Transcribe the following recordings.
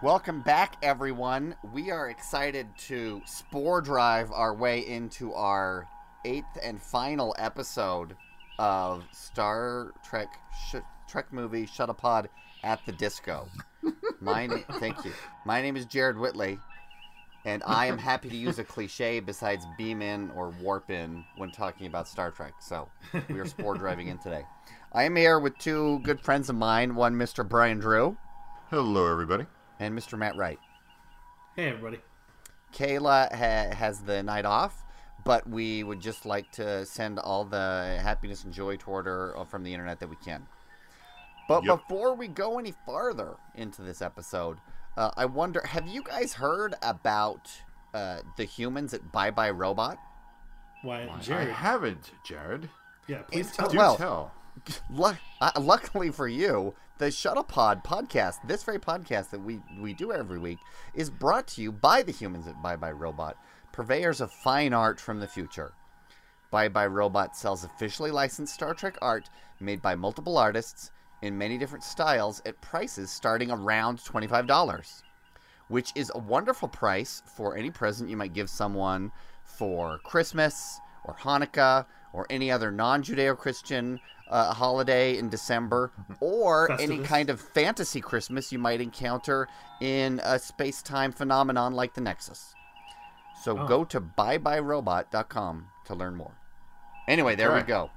Welcome back, everyone. We are excited to spore drive our way into our 8th and final episode of Star Trek Trek movie Shuttlepod at the Disco. Thank you. My name is Jared Whitley, and I am happy to use a cliche besides beam in or warp in when talking about Star Trek. So we are spore driving in today. I am here with two good friends of mine. One, Mr. Brian Drew. Hello, everybody. And Mr. Matt Wright. Hey, everybody. Kayla has the night off, but we would just like to send all the happiness and joy toward her from the internet that we can. But before we go any farther into this episode, I wonder, have you guys heard about the humans at Bye Bye Robot? Why, Jared? I haven't, Jared. Yeah, please tell. Do tell. Luckily for you, the Shuttlepod podcast, this very podcast that we do every week, is brought to you by the humans at Bye Bye Robot, purveyors of fine art from the future. Bye Bye Robot sells officially licensed Star Trek art made by multiple artists in many different styles at prices starting around $25, which is a wonderful price for any present you might give someone for Christmas or Hanukkah or any other non-Judeo-Christian holiday in December, or Festivus. Any kind of fantasy Christmas you might encounter in a space-time phenomenon like the Nexus. So go to byebyerobot.com to learn more. Anyway, there we go.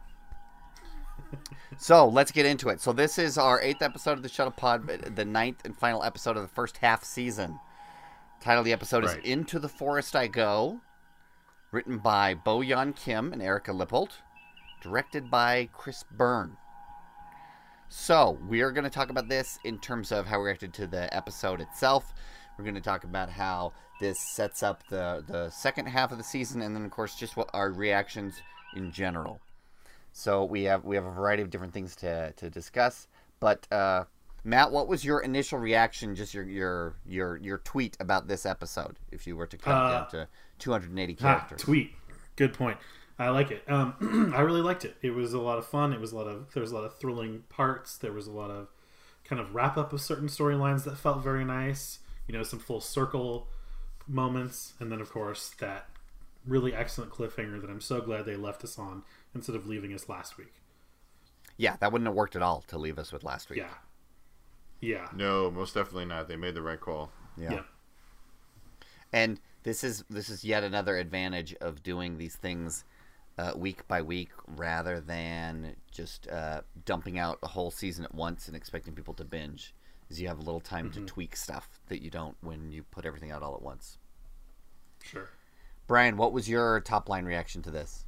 So let's get into it. So this is our 8th episode of the Shuttlepod, the 9th and final episode of the first half season. Title of the episode is Into the Forest I Go, written by Bo-Yeon Kim and Erica Lippold, directed by Chris Byrne. So we are going to talk about this in terms of how we reacted to the episode itself. We're going to talk about how this sets up the second half of the season, and then of course just what our reactions in general. So we have a variety of different things to discuss. But Matt, what was your initial reaction? Just your tweet about this episode, if you were to cut it down to 280 characters. Tweet. Good point. I like it. I really liked it. It was a lot of fun. There was a lot of thrilling parts. There was a lot of kind of wrap up of certain storylines that felt very nice. You know, some full circle moments, and then of course that really excellent cliffhanger that I'm so glad they left us on instead of leaving us last week. Yeah, that wouldn't have worked at all to leave us with last week. Yeah. No, most definitely not. They made the right call. Yeah. And this is yet another advantage of doing these things week by week rather than just dumping out a whole season at once and expecting people to binge. Is you have a little time to tweak stuff that you don't when you put everything out all at once. Sure. Brian, what was your top line reaction to this?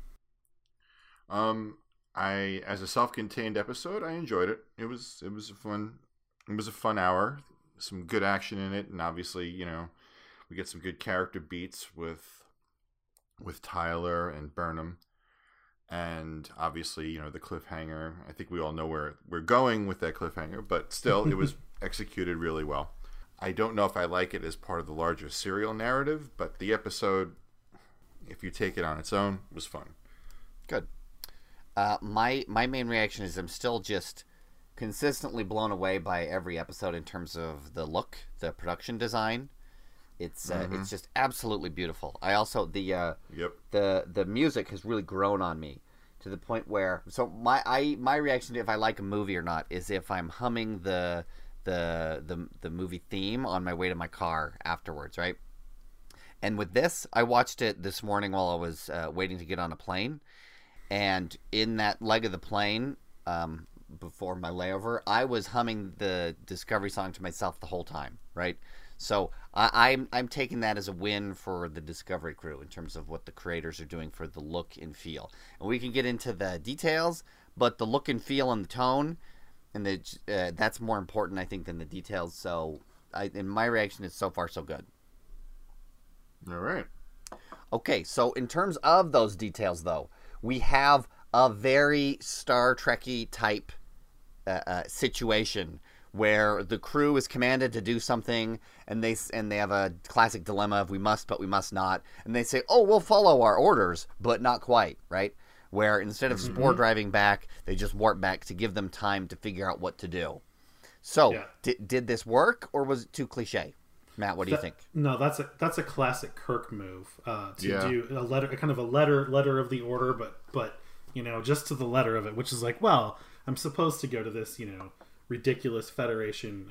As a self-contained episode, I enjoyed it. It was a fun hour. Some good action in it, and obviously, you know, we get some good character beats with Tyler and Burnham, and obviously, you know, the cliffhanger. I think we all know where we're going with that cliffhanger, but still, it was executed really well. I don't know if I like it as part of the larger serial narrative, but the episode, if you take it on its own, was fun. Good. My main reaction is I'm still just consistently blown away by every episode in terms of the look, the production design. It's just absolutely beautiful. I also the music has really grown on me to the point where my reaction to if I like a movie or not is if I'm humming the movie theme on my way to my car afterwards, right? And with this, I watched it this morning while I was waiting to get on a plane, and in that leg of the plane, before my layover, I was humming the Discovery song to myself the whole time, right? So I'm taking that as a win for the Discovery crew in terms of what the creators are doing for the look and feel. And we can get into the details, but the look and feel and the tone, and that's more important, I think, than the details. So my reaction is so far so good. All right. Okay, so in terms of those details, though, we have a very Star Trek-y type situation where the crew is commanded to do something, and they have a classic dilemma of we must but we must not, and they say, oh, we'll follow our orders, but not quite, right? Where instead of spore driving back, they just warp back to give them time to figure out what to do. So, did this work, or was it too cliche? Matt, what do you think? No, that's a classic Kirk move. To Yeah. do a letter, kind of a letter of the order, but just to the letter of it, which is like, well, I'm supposed to go to this, ridiculous Federation,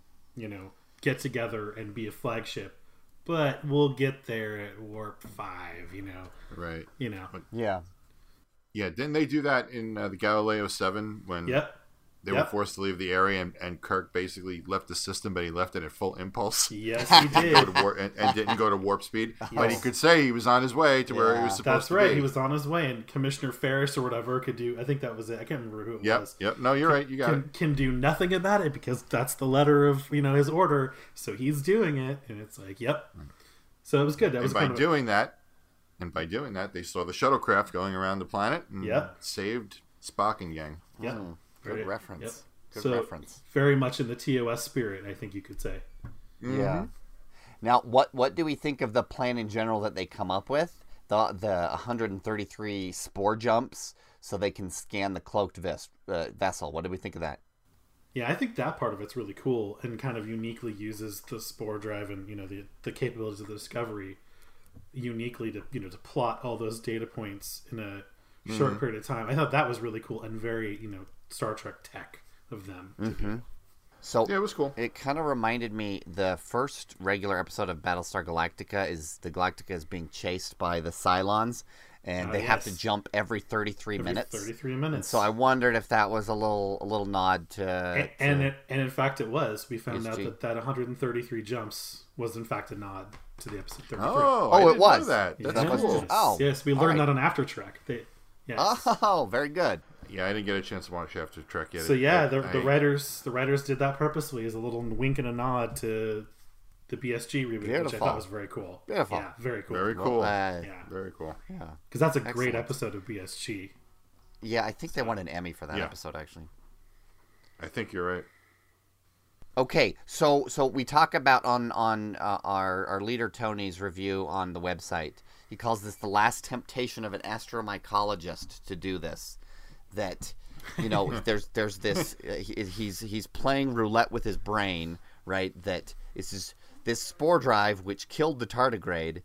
get together and be a flagship, but we'll get there at warp 5. Right. Yeah. Yeah. Didn't they do that in the Galileo 7 when Yep. they were forced to leave the area and Kirk basically left the system, but he left it at full impulse? Yes, he did. and didn't go to warp speed. But he could say he was on his way to where he was supposed to be. That's right. He was on his way, and Commissioner Ferris or whatever could do. I think that was it. I can't remember who it was. Yep. No, you're right. You got it. Can do nothing about it because that's the letter of his order. So he's doing it, and it's like, yep. So it was good. That was By doing that, they saw the shuttlecraft going around the planet and saved Spock and gang. Yeah. Good reference. Yep. Good reference. Very much in the TOS spirit, I think you could say. Yeah. Now, what do we think of the plan in general that they come up with? The 133 spore jumps so they can scan the cloaked vessel. What do we think of that? Yeah, I think that part of it's really cool and kind of uniquely uses the spore drive and the capabilities of the Discovery uniquely to to plot all those data points in a short period of time. I thought that was really cool and very Star Trek tech of them to do. So yeah, it was cool. It kind of reminded me, the first regular episode of Battlestar Galactica is the Galactica is being chased by the Cylons, and they have to jump every 33 minutes. 33 minutes. And so I wondered if that was a little nod to and in fact it was. We found out that 133 jumps was in fact a nod to the episode 33. Oh, it was. That. That's cool. Oh, yes, we learned that on After Trek. Oh, very good. Yeah, I didn't get a chance to watch After Trek yet. So the writers did that purposely as a little wink and a nod to the BSG reboot, which I thought was very cool. Beautiful. Yeah, very cool. Very cool. Yeah, very cool. Yeah, because that's a great episode of BSG. Yeah, I think they won an Emmy for that episode, actually. I think you're right. Okay, so we talk about on our leader Tony's review on the website. He calls this the last temptation of an astromycologist to do this. That there's this he's playing roulette with his brain, right? That is this spore drive which killed the tardigrade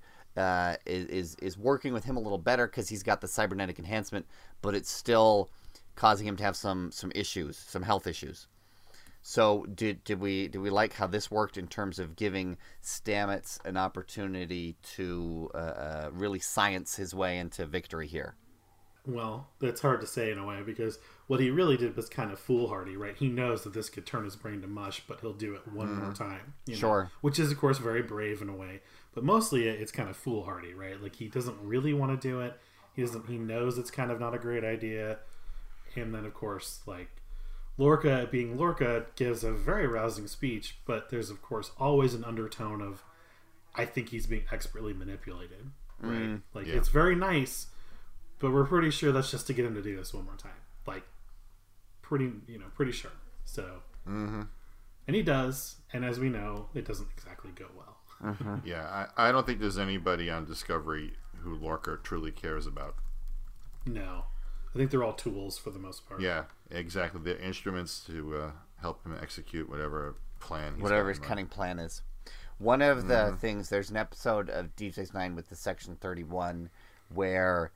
is working with him a little better because he's got the cybernetic enhancement, but it's still causing him to have some issues, some health issues. So did we like how this worked in terms of giving Stamets an opportunity to really science his way into victory here? Well, it's hard to say in a way because what he really did was kind of foolhardy, right? He knows that this could turn his brain to mush, but he'll do it one more time. Sure. Which is, of course, very brave in a way. But mostly it's kind of foolhardy, right? Like, he doesn't really want to do it. He knows it's kind of not a great idea. And then, of course, like, Lorca, being Lorca, gives a very rousing speech, but there's, of course, always an undertone of, I think he's being expertly manipulated, right? It's very nice, but we're pretty sure that's just to get him to do this one more time. Like, pretty sure. So, and he does, and as we know, it doesn't exactly go well. Yeah, I don't think there's anybody on Discovery who Lorca truly cares about. No. I think they're all tools for the most part. Yeah, exactly. They're instruments to help him execute whatever plan whatever his cunning plan is. One of the things, there's an episode of Deep Space Nine with the Section 31 where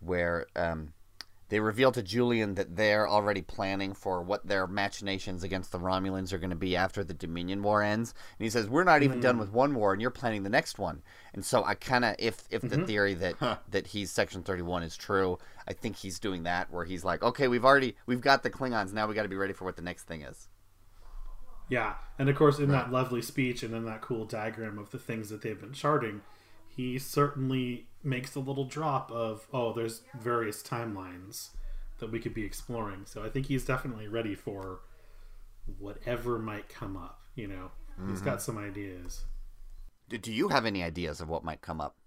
they reveal to Julian that they're already planning for what their machinations against the Romulans are going to be after the Dominion War ends. And he says, we're not even done with one war, and you're planning the next one. And so I kind of, if the theory that he's Section 31 is true, I think he's doing that, where he's like, okay, we've got the Klingons, now we got to be ready for what the next thing is. Yeah, and of course in that lovely speech and in that cool diagram of the things that they've been charting, he certainly makes a little drop of, there's various timelines that we could be exploring. So I think he's definitely ready for whatever might come up, He's got some ideas. Do you have any ideas of what might come up?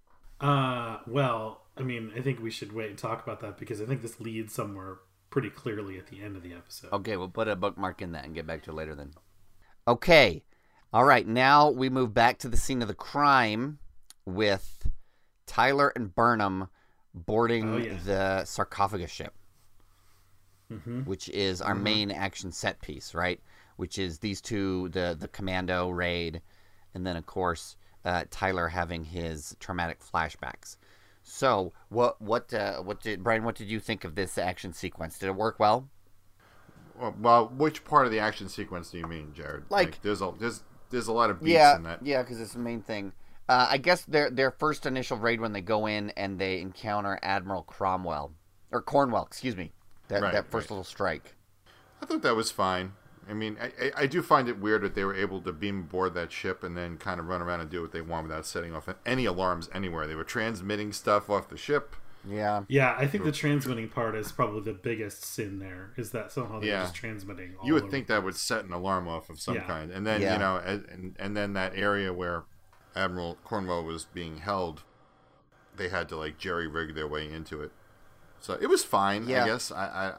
Well, I mean, I think we should wait and talk about that because I think this leads somewhere pretty clearly at the end of the episode. Okay, we'll put a bookmark in that and get back to it later then. Okay. All right, now we move back to the scene of the crime with Tyler and Burnham boarding the sarcophagus ship, which is our main action set piece, right? Which is these two, the commando raid, and then of course Tyler having his traumatic flashbacks. So what did Brian? What did you think of this action sequence? Did it work well? Well, which part of the action sequence do you mean, Jared? Like there's a lot of beats in that. Yeah, because it's the main thing. I guess their first initial raid when they go in and they encounter Admiral Cornwell, excuse me. That first little strike. I thought that was fine. I mean, I do find it weird that they were able to beam aboard that ship and then kind of run around and do what they want without setting off any alarms anywhere. They were transmitting stuff off the ship. Yeah. Yeah, I think the transmitting part is probably the biggest sin there, is that somehow they're just transmitting all You would think that would set an alarm off of some kind. And then, and then that area where Admiral Cornwell was being held, they had to, like, jerry-rig their way into it. So it was fine, I guess.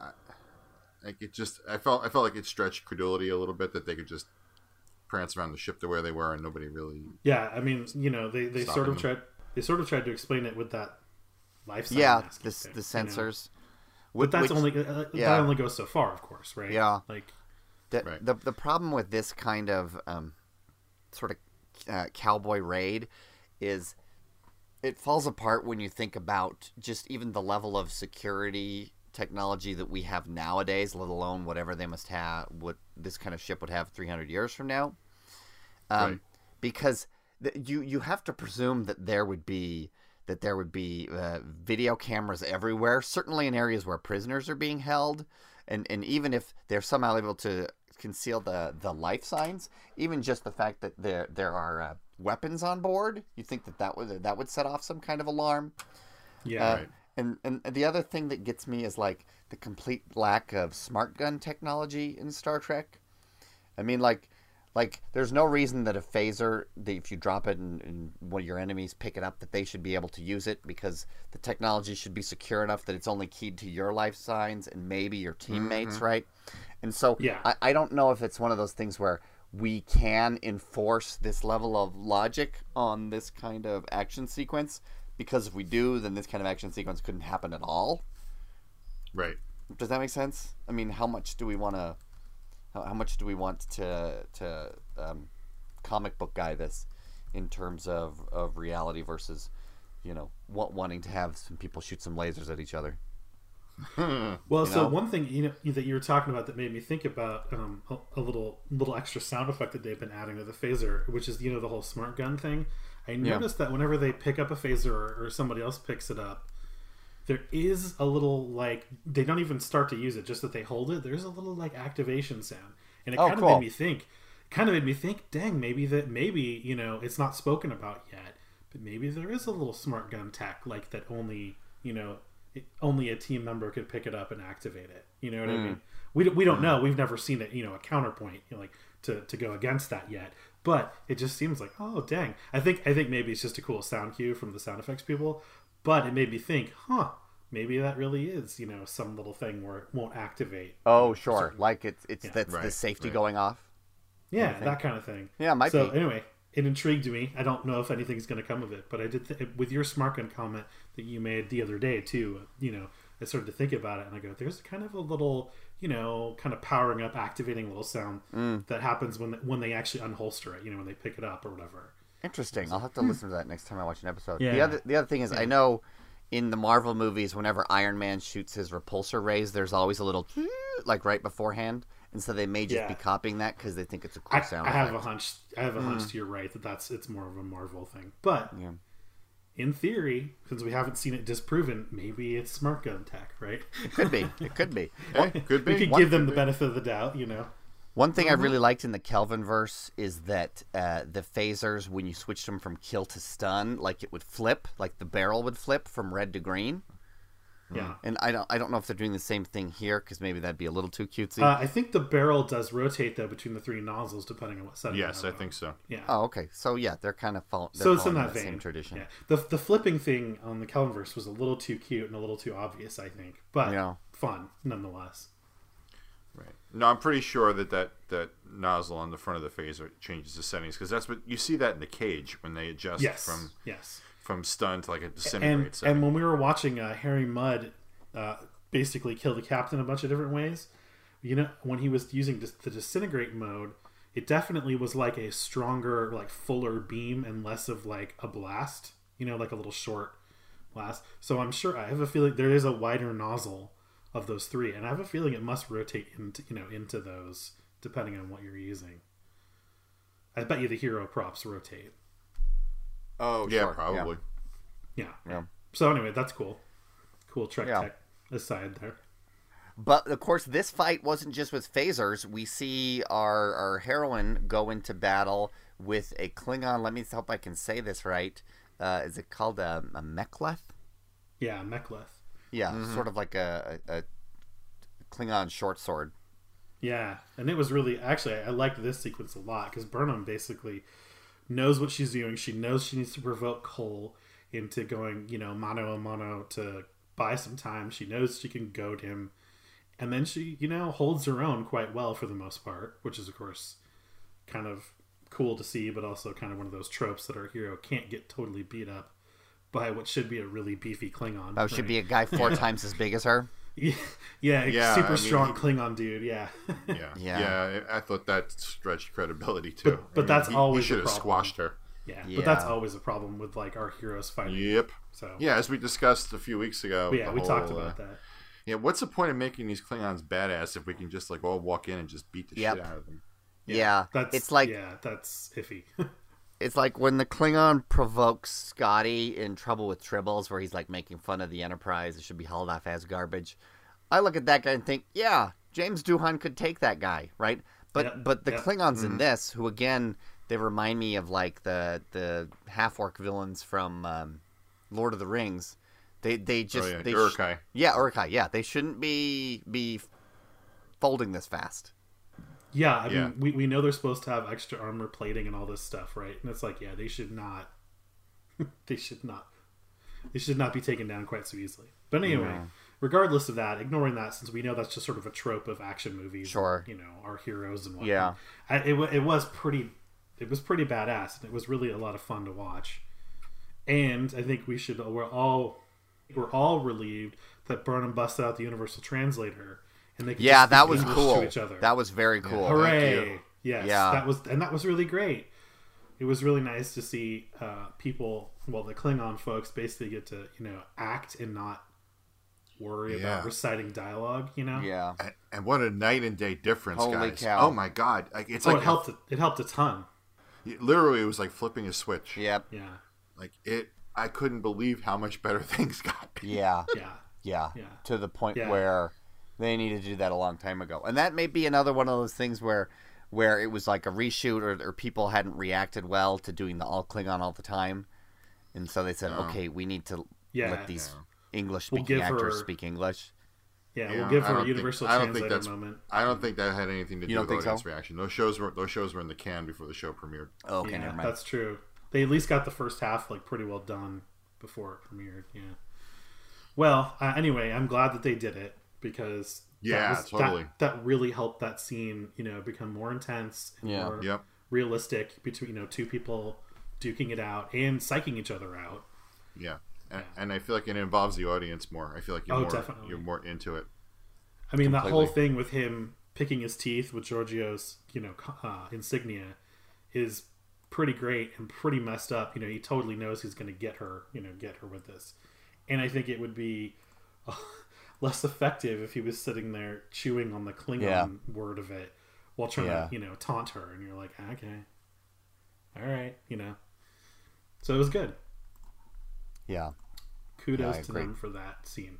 I felt like it stretched credulity a little bit that they could just prance around the ship to where they were and nobody really. Yeah, I mean, they sort of tried to explain it with that life sign. Yeah, mask the sensors. But that only goes so far, of course, right? Yeah, like the problem with this kind of sort of cowboy raid is it falls apart when you think about just even the level of security technology that we have nowadays, let alone whatever they must have, what this kind of ship would have 300 years from now. Because you have to presume that there would be video cameras everywhere, certainly in areas where prisoners are being held, and even if they're somehow able to conceal the life signs, even just the fact that there are weapons on board, you think that would set off some kind of alarm. Yeah. Right. And the other thing that gets me is like the complete lack of smart gun technology in Star Trek. I mean, like there's no reason that a phaser, if you drop it and one of your enemies pick it up, that they should be able to use it, because the technology should be secure enough that it's only keyed to your life signs and maybe your teammates, right? And so I don't know if it's one of those things where we can enforce this level of logic on this kind of action sequence. Because if we do, then this kind of action sequence couldn't happen at all. Right. Does that make sense? I mean, how much do we want to comic book guy this in terms of reality versus, wanting to have some people shoot some lasers at each other? Well, so one thing that you were talking about that made me think about a little extra sound effect that they've been adding to the phaser, which is the whole smart gun thing. I noticed that whenever they pick up a phaser or somebody else picks it up, there is a little, like, they don't even start to use it, just that they hold it. There's a little, like, activation sound, and it kind of made me think, dang, maybe it's not spoken about yet, but maybe there is a little smart gun tech like that only a team member could pick it up and activate it. You know what I mean? We don't know. We've never seen it. A counterpoint to go against that yet. But it just seems like, oh dang. I think maybe it's just a cool sound cue from the sound effects people. But it made me think, maybe that really is, some little thing where it won't activate. Oh, sure. Like the safety going off. Yeah, that kind of thing. Yeah, it might be. So anyway, it intrigued me. I don't know if anything's going to come of it, but I did with your smart gun comment that you made the other day too. I started to think about it, and I go, there's kind of a little, kind of powering up, activating little sound that happens when they actually unholster it, when they pick it up or whatever. Interesting. I'll have to listen to that next time I watch an episode. Yeah. The other thing is, I know in the Marvel movies, whenever Iron Man shoots his repulsor rays, there's always a little like right beforehand, and so they may just be copying that because they think it's a cool sound. I have a hunch. You're right it's more of a Marvel thing, but. Yeah. In theory, since we haven't seen it disproven, maybe it's smart gun tech, right? It could be. Could be. We could give them the benefit of the doubt, One thing I really liked in the Kelvinverse is that the phasers, when you switched them from kill to stun, like it would flip, like the barrel would flip from red to green. Yeah. And I don't know if they're doing the same thing here, because maybe that'd be a little too cutesy. I think the barrel does rotate, though, between the three nozzles, depending on what setting. Yes, I think so. Yeah. Oh, okay. So, yeah, they're kind of following that same tradition. Yeah. The flipping thing on the Kelvinverse was a little too cute and a little too obvious, I think. But fun, nonetheless. Right. No, I'm pretty sure that nozzle on the front of the phaser changes the settings, because that's what you see that in the cage when they adjust from stun to like a disintegrate setting. And when we were watching Harry Mudd basically kill the captain a bunch of different ways, when he was using the disintegrate mode, it definitely was like a stronger, like fuller beam and less of like a blast, like a little short blast. So I'm sure, I have a feeling there is a wider nozzle of those three, and I have a feeling it must rotate into those depending on what you're using. I bet you the hero props rotate. Oh, yeah, sure. probably. Yeah. So anyway, that's cool. Cool Trek tech aside there. But of course, this fight wasn't just with phasers. We see our heroine go into battle with a Klingon. Let me hope I can say this right. Is it called a mek'leth? Yeah, mek'leth. Yeah, sort of like a Klingon short sword. Yeah, and it was really, actually, I liked this sequence a lot because Burnham basically knows what she's doing. She knows she needs to provoke Cole into going, mano a mano to buy some time. She knows she can goad him. And then she, holds her own quite well for the most part, which is, of course, kind of cool to see, but also kind of one of those tropes that our hero can't get totally beat up by what should be a really beefy Klingon. Oh, should be a guy 4 times as big as her? Yeah, super strong Klingon dude, yeah. Yeah, I thought that stretched credibility, too. But that's always he should a have problem. squashed her. Yeah, but that's always a problem with, like, our heroes fighting. Yep. So yeah, as we discussed a few weeks ago. Yeah, we talked about that. Yeah, what's the point of making these Klingons badass if we can just like all walk in and just beat the shit out of them? Yeah, that's iffy. It's like when the Klingon provokes Scotty in Trouble with Tribbles, where he's like making fun of the Enterprise. It should be hauled off as garbage. I look at that guy and think, yeah, James Doohan could take that guy, right? But the Klingons in this, who again, they remind me of like the half-orc villains from Lord of the Rings. They just Uruk-hai. Uruk-hai. Yeah, they shouldn't be folding this fast. Yeah, I mean, we know they're supposed to have extra armor plating and all this stuff, right? And it's like, yeah, they should not be taken down quite so easily. But anyway, regardless of that, ignoring that, since we know that's just sort of a trope of action movies, sure, our heroes and whatnot. Yeah, it was pretty badass, and it was really a lot of fun to watch. And I think we're all relieved that Burnham busted out the Universal Translator. And they could that was English cool. to each other. That was very cool. Hooray! Yes, that was really great. It was really nice to see people, the Klingon folks, basically get to act and not worry about reciting dialogue. Yeah. And what a night and day difference, Holy guys! cow. Oh my god! It helped. It helped a ton. Literally, it was like flipping a switch. Yep. Yeah. I couldn't believe how much better things got. Yeah. To the point where they needed to do that a long time ago. And that may be another one of those things where it was like a reshoot or people hadn't reacted well to doing the all Klingon all the time. And so they said, okay, we need to let these English-speaking actors speak English. Yeah, we'll give her a universal translator moment. I don't think that had anything to do with audience reaction. Those shows were in the can before the show premiered. Oh, okay, never mind. That's true. They at least got the first half pretty well done before it premiered. Yeah. Well, anyway, I'm glad that they did it because totally. That really helped that scene, become more intense and more realistic between two people duking it out and psyching each other out. Yeah. And I feel like it involves the audience more. I feel like you're more into it. I mean, that whole thing with him picking his teeth with Giorgio's, insignia is pretty great and pretty messed up. He totally knows he's going to get her with this. And I think it would be less effective if he was sitting there chewing on the Klingon word of it while trying to, taunt her. And you're like, okay, all right, So it was good. Yeah. Kudos to them for that scene.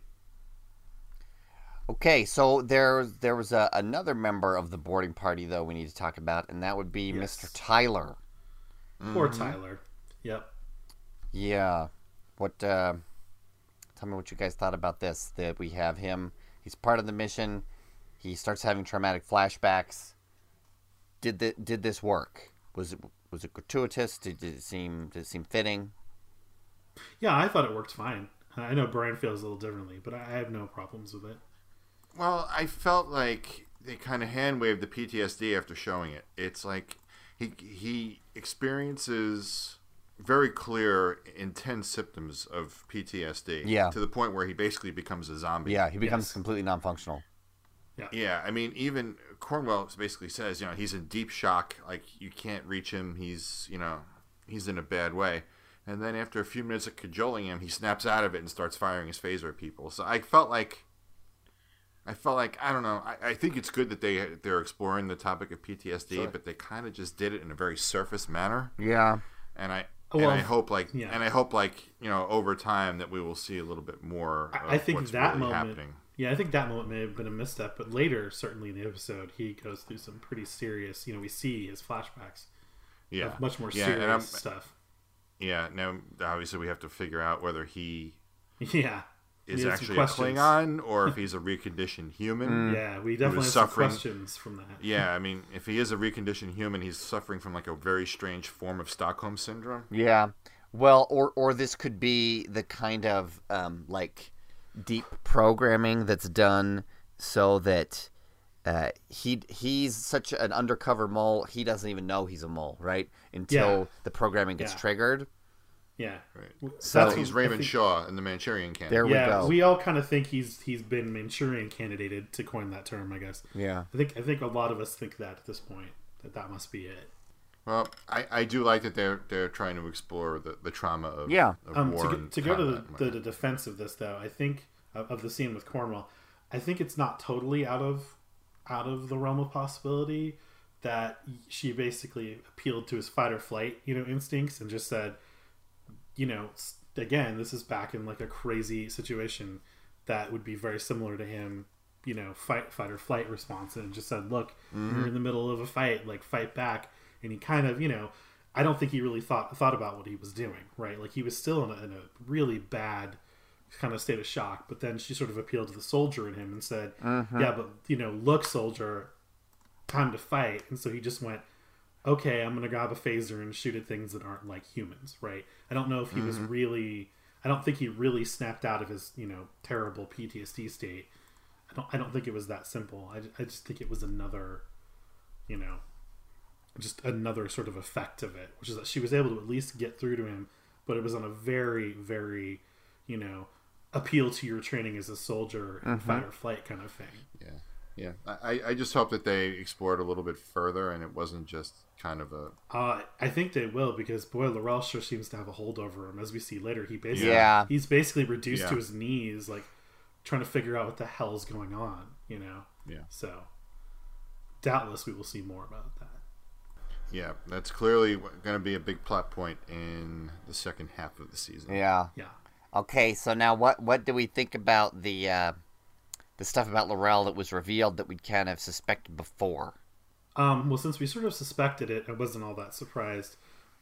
Okay, so there was another member of the boarding party, though, we need to talk about, and that would be Mr. Tyler. Poor Tyler. Yep. Yeah. Tell me what you guys thought about this. That we have him. He's part of the mission. He starts having traumatic flashbacks. Did this work? Was it gratuitous? Did it seem fitting? Yeah, I thought it worked fine. I know Brian feels a little differently, but I have no problems with it. Well, I felt like they kind of hand-waved the PTSD after showing it. It's like he experiences very clear, intense symptoms of PTSD. Yeah. To the point where he basically becomes a zombie. Yeah, he becomes completely non-functional. Yeah, I mean, even Cornwell basically says, he's in deep shock. Like, you can't reach him. He's in a bad way. And then after a few minutes of cajoling him, he snaps out of it and starts firing his phaser at people. So I felt like, I don't know. I think it's good that they're exploring the topic of PTSD, Sure. but they kind of just did it in a very surface manner. Yeah. And I Well, hope over time that we will see a little bit more of I think what's that really moment, happening. yeah, I think that moment may have been a misstep, but later, certainly in the episode, he goes through some pretty serious. We see his flashbacks. Yeah, Of much more and serious stuff. Yeah, now obviously we have to figure out whether he Yeah, is We had some actually a questions. Klingon or if he's a reconditioned human. Yeah, we definitely have suffering. some questions from that. Yeah, I mean, if he is a reconditioned human, he's suffering from like a very strange form of Stockholm syndrome. Yeah. Well, or this could be the kind of like deep programming that's done so that he's such an undercover mole, he doesn't even know he's a mole, right? Until Yeah. the programming gets Yeah. triggered. Yeah, Right. So That's He's what- I Raymond think- Shaw in the Manchurian Candidate. There we yeah, go. we all kind of think he's been Manchurian candidated, to coin that term, I guess. Yeah. I think a lot of us think that at this point that must be it. Well, I do like that they're trying to explore the trauma of, Yeah. of war. To go to the defense of this, though, I think of the scene with Cornwell, I think it's not totally out of the realm of possibility that she basically appealed to his fight or flight, instincts, and just said, again, this is back in like a crazy situation that would be very similar to him, fight or flight response, and just said, look, you're in the middle of a fight, like fight back. And he kind of, I don't think he really thought about what he was doing, right? Like he was still in a really bad kind of state of shock. But then she sort of appealed to the soldier in him and said, yeah, but, look, soldier, time to fight. And so he just went, okay, I'm going to grab a phaser and shoot at things that aren't like humans, right? I don't know if he was really, I don't think he really snapped out of his, terrible PTSD state. I don't think it was that simple. I just think it was another, just another sort of effect of it, which is that she was able to at least get through to him, but it was on a very, very, appeal to your training as a soldier and fight or flight kind of thing. Yeah. I just hope that they explored a little bit further and it wasn't just kind of a... I think they will, because boy, Laurel sure seems to have a hold over him. As we see later, Yeah. he's basically reduced to his knees, like trying to figure out what the hell's going on, Yeah. So doubtless we will see more about that. Yeah, that's clearly going to be a big plot point in the second half of the season. Yeah. Yeah. Okay, so now what do we think about the stuff about Laurel that was revealed that we'd kind of suspected before? Well, since we sort of suspected it, I wasn't all that surprised.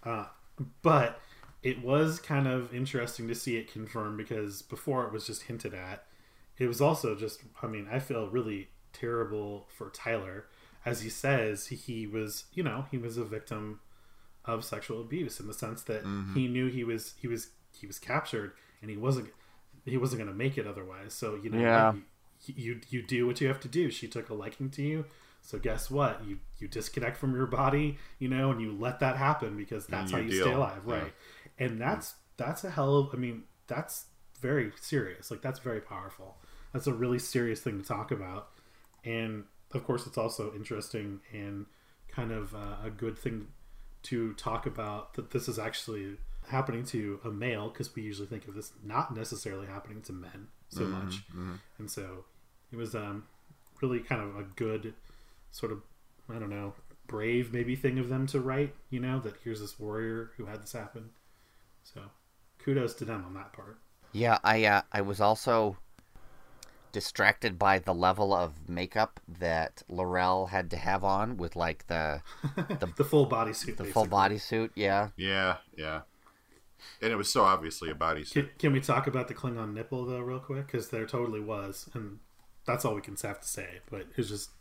But it was kind of interesting to see it confirmed, because before it was just hinted at. It was also just, I feel really terrible for Tyler. As he says, he was a victim of sexual abuse, in the sense that he knew he was captured, and he wasn't going to make it otherwise. So, Yeah. you do what you have to do. She took a liking to you. So guess what? You disconnect from your body, and you let that happen, because that's how you stay alive, right? Yeah. And that's a hell of, that's very serious. Like, that's very powerful. That's a really serious thing to talk about. And of course, it's also interesting and kind of a good thing to talk about, that this is actually happening to a male, because we usually think of this not necessarily happening to men so much. And so it was really kind of a good sort of, I don't know, brave maybe thing of them to write, that here's this warrior who had this happen. So kudos to them on that part. Yeah, I was also distracted by the level of makeup that Laurel had to have on, with like the The full bodysuit. the full bodysuit. Yeah. Yeah. And it was so obviously a bodysuit. Can we talk about the Klingon nipple, though, real quick? Because there totally was. And that's all we can have to say. But it was just...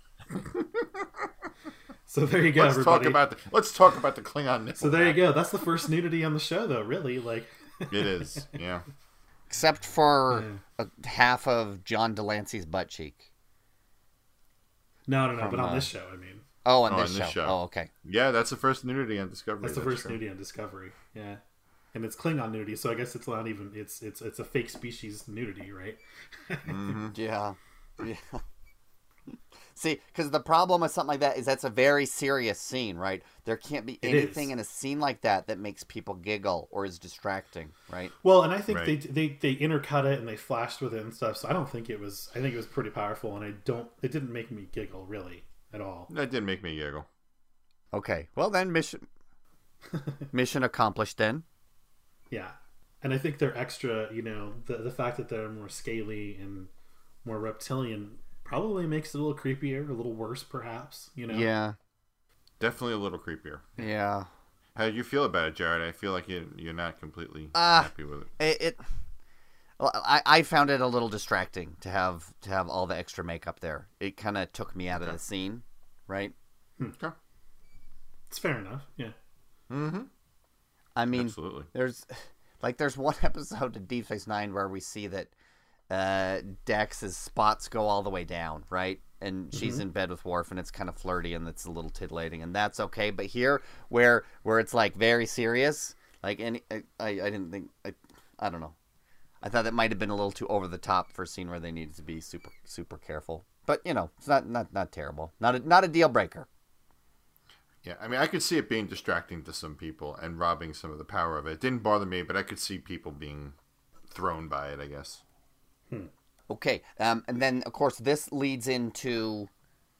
So there you go, Let's everybody. talk about the Klingon nipple. So there you go. That's the first nudity on the show, though, really. Like, It is, yeah. Except for half of John Delancey's butt cheek. no, but on this show, I mean. Oh, on Oh, this on this show. show. Oh, okay. Yeah, that's the first nudity on Discovery. That's the first true. nudity on Discovery. Yeah. And it's Klingon nudity, so I guess it's not even... It's a fake species nudity, right? Yeah. Yeah. See, because the problem with something like that is that's a very serious scene, right? There can't be It anything is. in a scene like that makes people giggle or is distracting, right? Well, and I think Right. they intercut it and they flashed with it and stuff. So I don't think it was. I think it was pretty powerful, and it didn't make me giggle really at all. That did make me giggle. Okay, well then mission accomplished then. Yeah, and I think they're extra. The fact that they're more scaly and more reptilian probably makes it a little creepier, a little worse, perhaps. Yeah, Definitely a little creepier. yeah. How do you feel about it, Jared? I feel like you're not completely Ah. happy with it. Well, I found it a little distracting to have all the extra makeup there. It kind of took me out of the scene, right? Okay. It's fair enough. Yeah. Mm-hmm. I mean, Absolutely. there's one episode of Deep Space Nine where we see that Dex's spots go all the way down, right? And she's in bed with Worf, and it's kind of flirty, and it's a little titillating, and that's okay. But here, where it's like very serious, like I didn't think I don't know. I thought that might have been a little too over the top for a scene where they needed to be super super careful. But it's not terrible. Not a deal breaker. Yeah, I mean, I could see it being distracting to some people and robbing some of the power of it. It didn't bother me, but I could see people being thrown by it, I guess. Okay, and then of course this leads into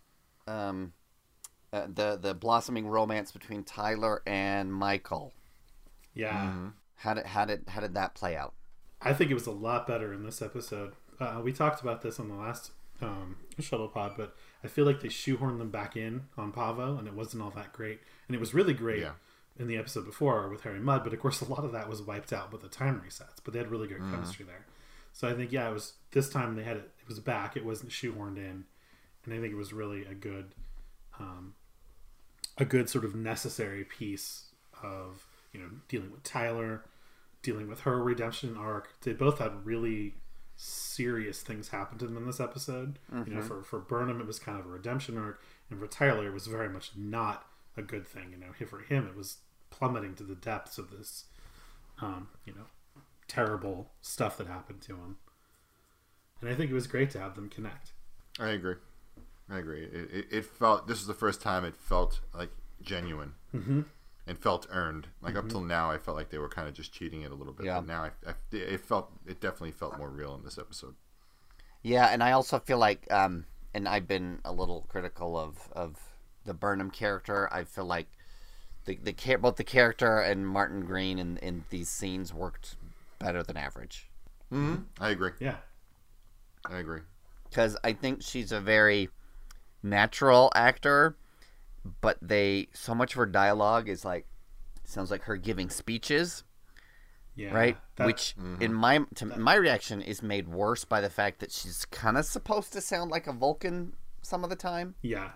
the blossoming romance between Tyler and Michael. Yeah. How did that play out? I think it was a lot better in this episode. We talked about this on the last shuttle pod, but I feel like they shoehorned them back in on Pavo, and it wasn't all that great. And it was really great in the episode before with Harry Mudd, but of course a lot of that was wiped out with the time resets. But they had really good chemistry there. So I think it was this time they had it. It was back. It wasn't shoehorned in, and I think it was really a good sort of necessary piece of dealing with Tyler, dealing with her redemption arc. They both had really serious things happen to them in this episode. For Burnham it was kind of a redemption arc, and for Tyler it was very much not a good thing. For him it was plummeting to the depths of this terrible stuff that happened to him. And I think it was great to have them connect. I agree. It felt, this is the first time it felt like genuine and felt earned. Like up till now, I felt like they were kind of just cheating it a little bit. Yeah. But now it definitely felt more real in this episode. Yeah, and I also feel like, and I've been a little critical of the Burnham character. I feel like both the character and Martin Green in these scenes worked better than average. I agree. Yeah. I agree. Because I think she's a very natural actor, but so much of her dialogue is sounds like her giving speeches, Yeah. right? Which in my reaction is made worse by the fact that she's kind of supposed to sound like a Vulcan some of the time. Yeah.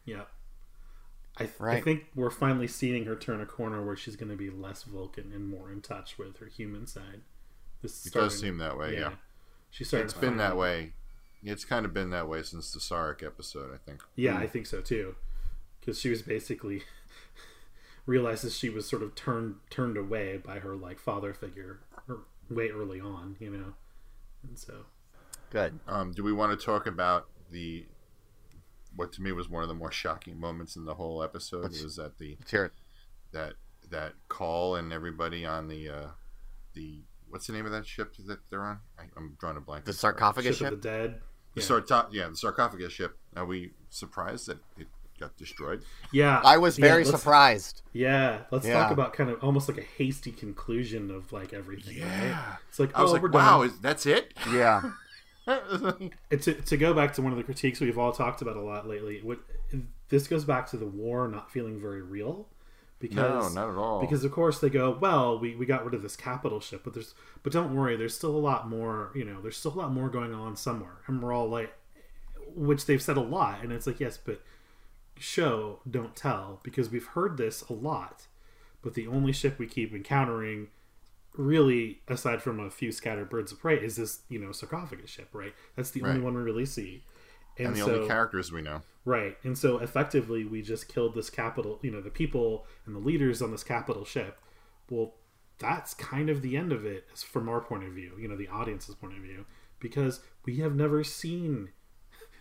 I Right. think we're finally seeing her turn a corner where she's going to be less Vulcan and more in touch with her human side. It does seem that way, yeah. She started. It's been that way. It's kind of been that way since the Sarek episode, I think. Yeah, I think so too. Because she was basically realizes she was sort of turned away by her father figure way early on, and so. Good. Do we want to talk about what to me was one of the more shocking moments in the whole episode? Was that Let's hear it. that call and everybody on the what's the name of that ship that they're on? I'm drawing a blank. The sarcophagus Ship ship? of the Dead. The sarcophagus ship. Are we surprised that it got destroyed? Yeah, I was very let's- surprised. Yeah, let's Yeah. talk about kind of almost like a hasty conclusion of everything. Right? It's like, I was we're like, done. wow, that's it? Yeah. To go back to one of the critiques we've all talked about a lot lately, this goes back to the war not feeling very real. Because, No, not at all. Because of course they go, well, we got rid of this capital ship, but don't worry, there's still a lot more. There's still a lot more going on somewhere, and we're all like, which they've said a lot, and it's like, yes, but show, don't tell, because we've heard this a lot, but the only ship we keep encountering, really, aside from a few scattered birds of prey, is this sarcophagus ship, right? That's the only Right. one we really see, And the only characters we know. right? And so effectively, we just killed this capital, the people and the leaders on this capital ship. Well, that's kind of the end of it from our point of view, the audience's point of view, because we have never seen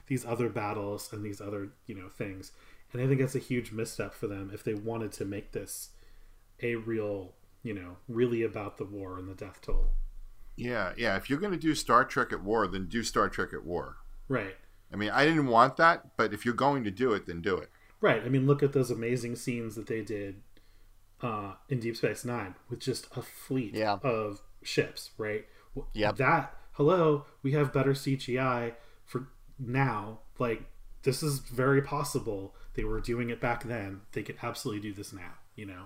these other battles and these other, things. And I think that's a huge misstep for them if they wanted to make this a real, really about the war and the death toll. Yeah. If you're going to do Star Trek at War, then do Star Trek at War. Right. I mean, I didn't want that, but if you're going to do it, then do it. Right. I mean, look at those amazing scenes that they did in Deep Space Nine with just a fleet of ships, right? Yep. We have better CGI for now. Like, this is very possible. They were doing it back then. They could absolutely do this now,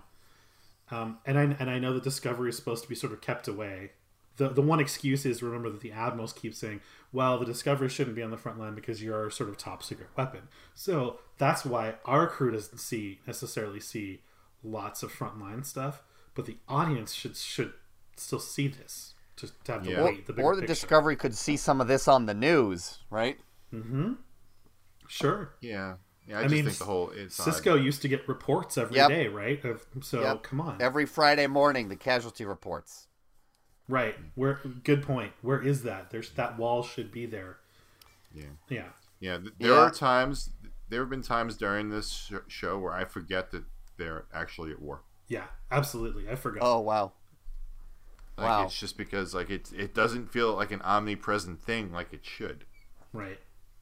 And I know that Discovery is supposed to be sort of kept away. The one excuse is, remember, that the admirals keep saying, well, the Discovery shouldn't be on the front line because you're our sort of top secret weapon. So that's why our crew doesn't necessarily see lots of frontline stuff, but the audience should still see this to have the weight, the bigger or the picture. Discovery could see some of this on the news, right? Mm-hmm. Sure. Yeah. I just think the whole Cisco used to get reports every day, right? Come on. Every Friday morning, the casualty reports. Right. Good point. Where is that? That wall should be there. Yeah. There have been times during this show where I forget that they're actually at war. Yeah, absolutely. I forgot. Oh, wow. Like, it's just because like it doesn't feel like an omnipresent thing like it should. Right.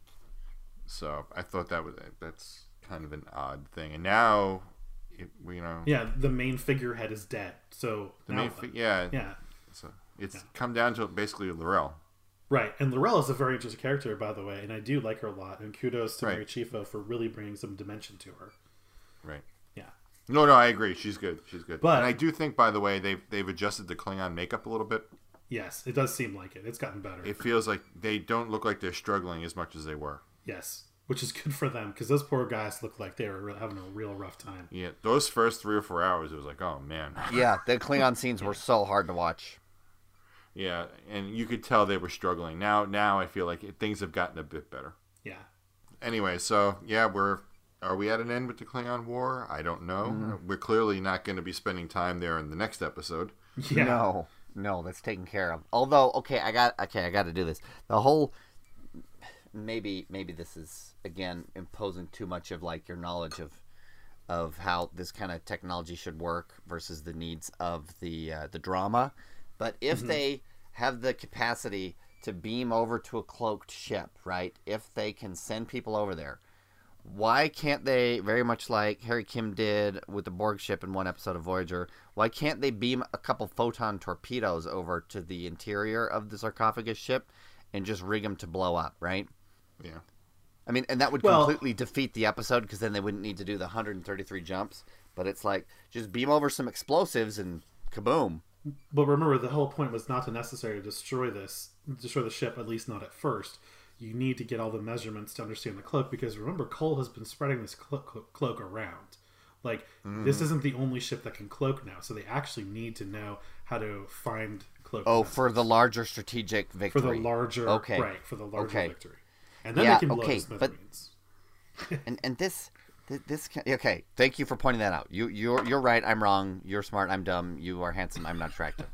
So I thought that's kind of an odd thing. And now, Yeah, the main figurehead is dead. So yeah. So it's come down to basically L'Rell. Right, and L'Rell is a very interesting character, by the way, and I do like her a lot. And kudos to Mary Chieffo for really bringing some dimension to her. Right. Yeah. No, I agree. She's good. But, and I do think, by the way, they've adjusted the Klingon makeup a little bit. Yes, it does seem like it. It's gotten better. It feels like they don't look like they're struggling as much as they were. Yes, which is good for them, because those poor guys look like they were having a real rough time. Yeah, those first 3 or 4 hours, it was like, oh, man. Yeah, the Klingon scenes were so hard to watch. Yeah, and you could tell they were struggling. Now I feel like things have gotten a bit better. Yeah. Anyway, so, yeah, are we at an end with the Klingon War? I don't know. Mm-hmm. We're clearly not going to be spending time there in the next episode. Yeah. No, that's taken care of. Although, I got to do this. The whole... Maybe this is, again, imposing too much of, like, your knowledge of how this kind of technology should work versus the needs of the drama. But if they have the capacity to beam over to a cloaked ship, right? If they can send people over there, why can't they, very much like Harry Kim did with the Borg ship in one episode of Voyager, why can't they beam a couple photon torpedoes over to the interior of the sarcophagus ship and just rig them to blow up, right? Yeah. I mean, and that would completely defeat the episode because then they wouldn't need to do the 133 jumps. But it's like, just beam over some explosives and kaboom. But remember, the whole point was not to necessarily destroy the ship, at least not at first. You need to get all the measurements to understand the cloak, because remember, Cole has been spreading this cloak around. Like, this isn't the only ship that can cloak now, so they actually need to know how to find cloak. Oh, for the larger strategic victory. For the larger, for the larger victory. And then they can blow the smithereens. And this okay. Thank you for pointing that out. You're right. I'm wrong. You're smart. I'm dumb. You are handsome. I'm not attractive.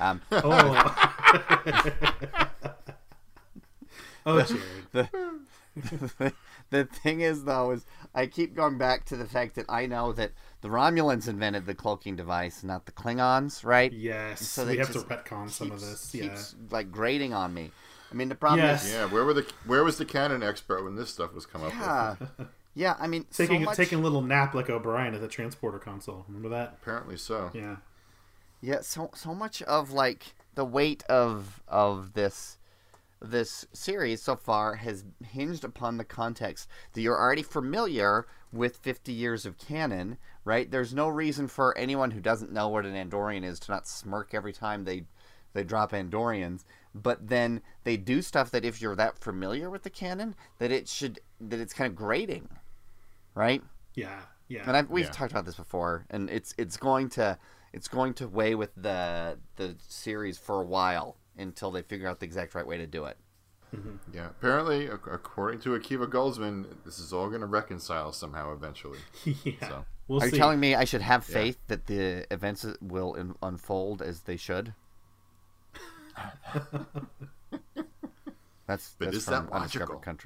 Jared. The thing is, though, is I keep going back to the fact that I know that the Romulans invented the cloaking device, not the Klingons, right? Yes. So we have to retcon some of this. Keeps like grating on me. I mean, the problem is... Yeah, where was the canon expert when this stuff was come up with? Yeah, I mean, taking a little nap like O'Brien at the transporter console. Remember that? Apparently so. Yeah. Yeah, so much of, like, the weight of this series so far has hinged upon the context that you're already familiar with 50 years of canon, right? There's no reason for anyone who doesn't know what an Andorian is to not smirk every time they drop Andorians. But then they do stuff that if you're that familiar with the canon, that it's kind of grating, right? Yeah. And we've talked about this before, and it's going to weigh with the series for a while until they figure out the exact right way to do it. Mm-hmm. Yeah. Apparently, according to Akiva Goldsman, this is all going to reconcile somehow eventually. Yeah. So. We'll see. You telling me I should have faith that the events will unfold as they should? But that's is from that logical? Country.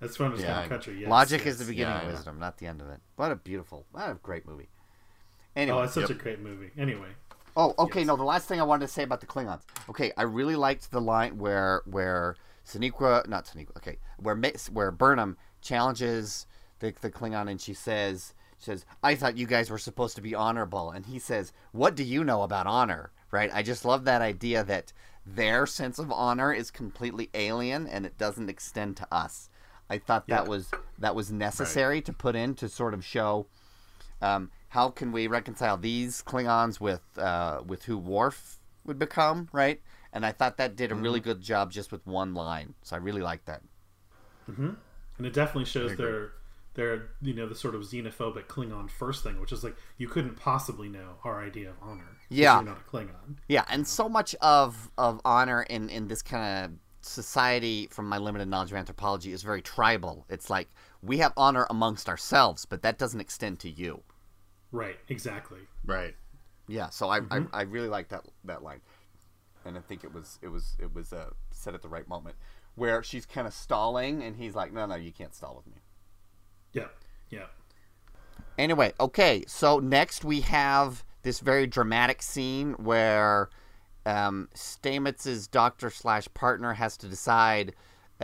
As fun as Yeah, Kingdom Country. Yes, Logic yes. is the beginning Yeah, of yeah. wisdom, not the end of it. What a great movie. Anyway. Oh, it's such Yep. a great movie. Anyway, Oh, okay. Yes. No, the last thing I wanted to say about the Klingons. Okay, I really liked the line where not Sonequa. Okay, where Burnham challenges the Klingon, and she says, "I thought you guys were supposed to be honorable," and he says, "What do you know about honor?" Right? I just love that idea that their sense of honor is completely alien and it doesn't extend to us. I thought that was necessary to put in to sort of show. How can we reconcile these Klingons with who Worf would become, right? And I thought that did a really good job just with one line, so I really liked that. and it definitely shows agree. their the sort of xenophobic Klingon first thing, which is like you couldn't possibly know our idea of honor. 'cause Yeah. you're not a Klingon. Yeah, and so much of honor in this kind of society, from my limited knowledge of anthropology, is very tribal. It's like we have honor amongst ourselves, but that doesn't extend to you. Right, exactly. Right. Yeah, so I really like that line, and I think it was said at the right moment, where she's kind of stalling, and he's like, "No, you can't stall with me." Yeah. Anyway, okay, so next we have this very dramatic scene where Stamets's doctor/partner has to decide: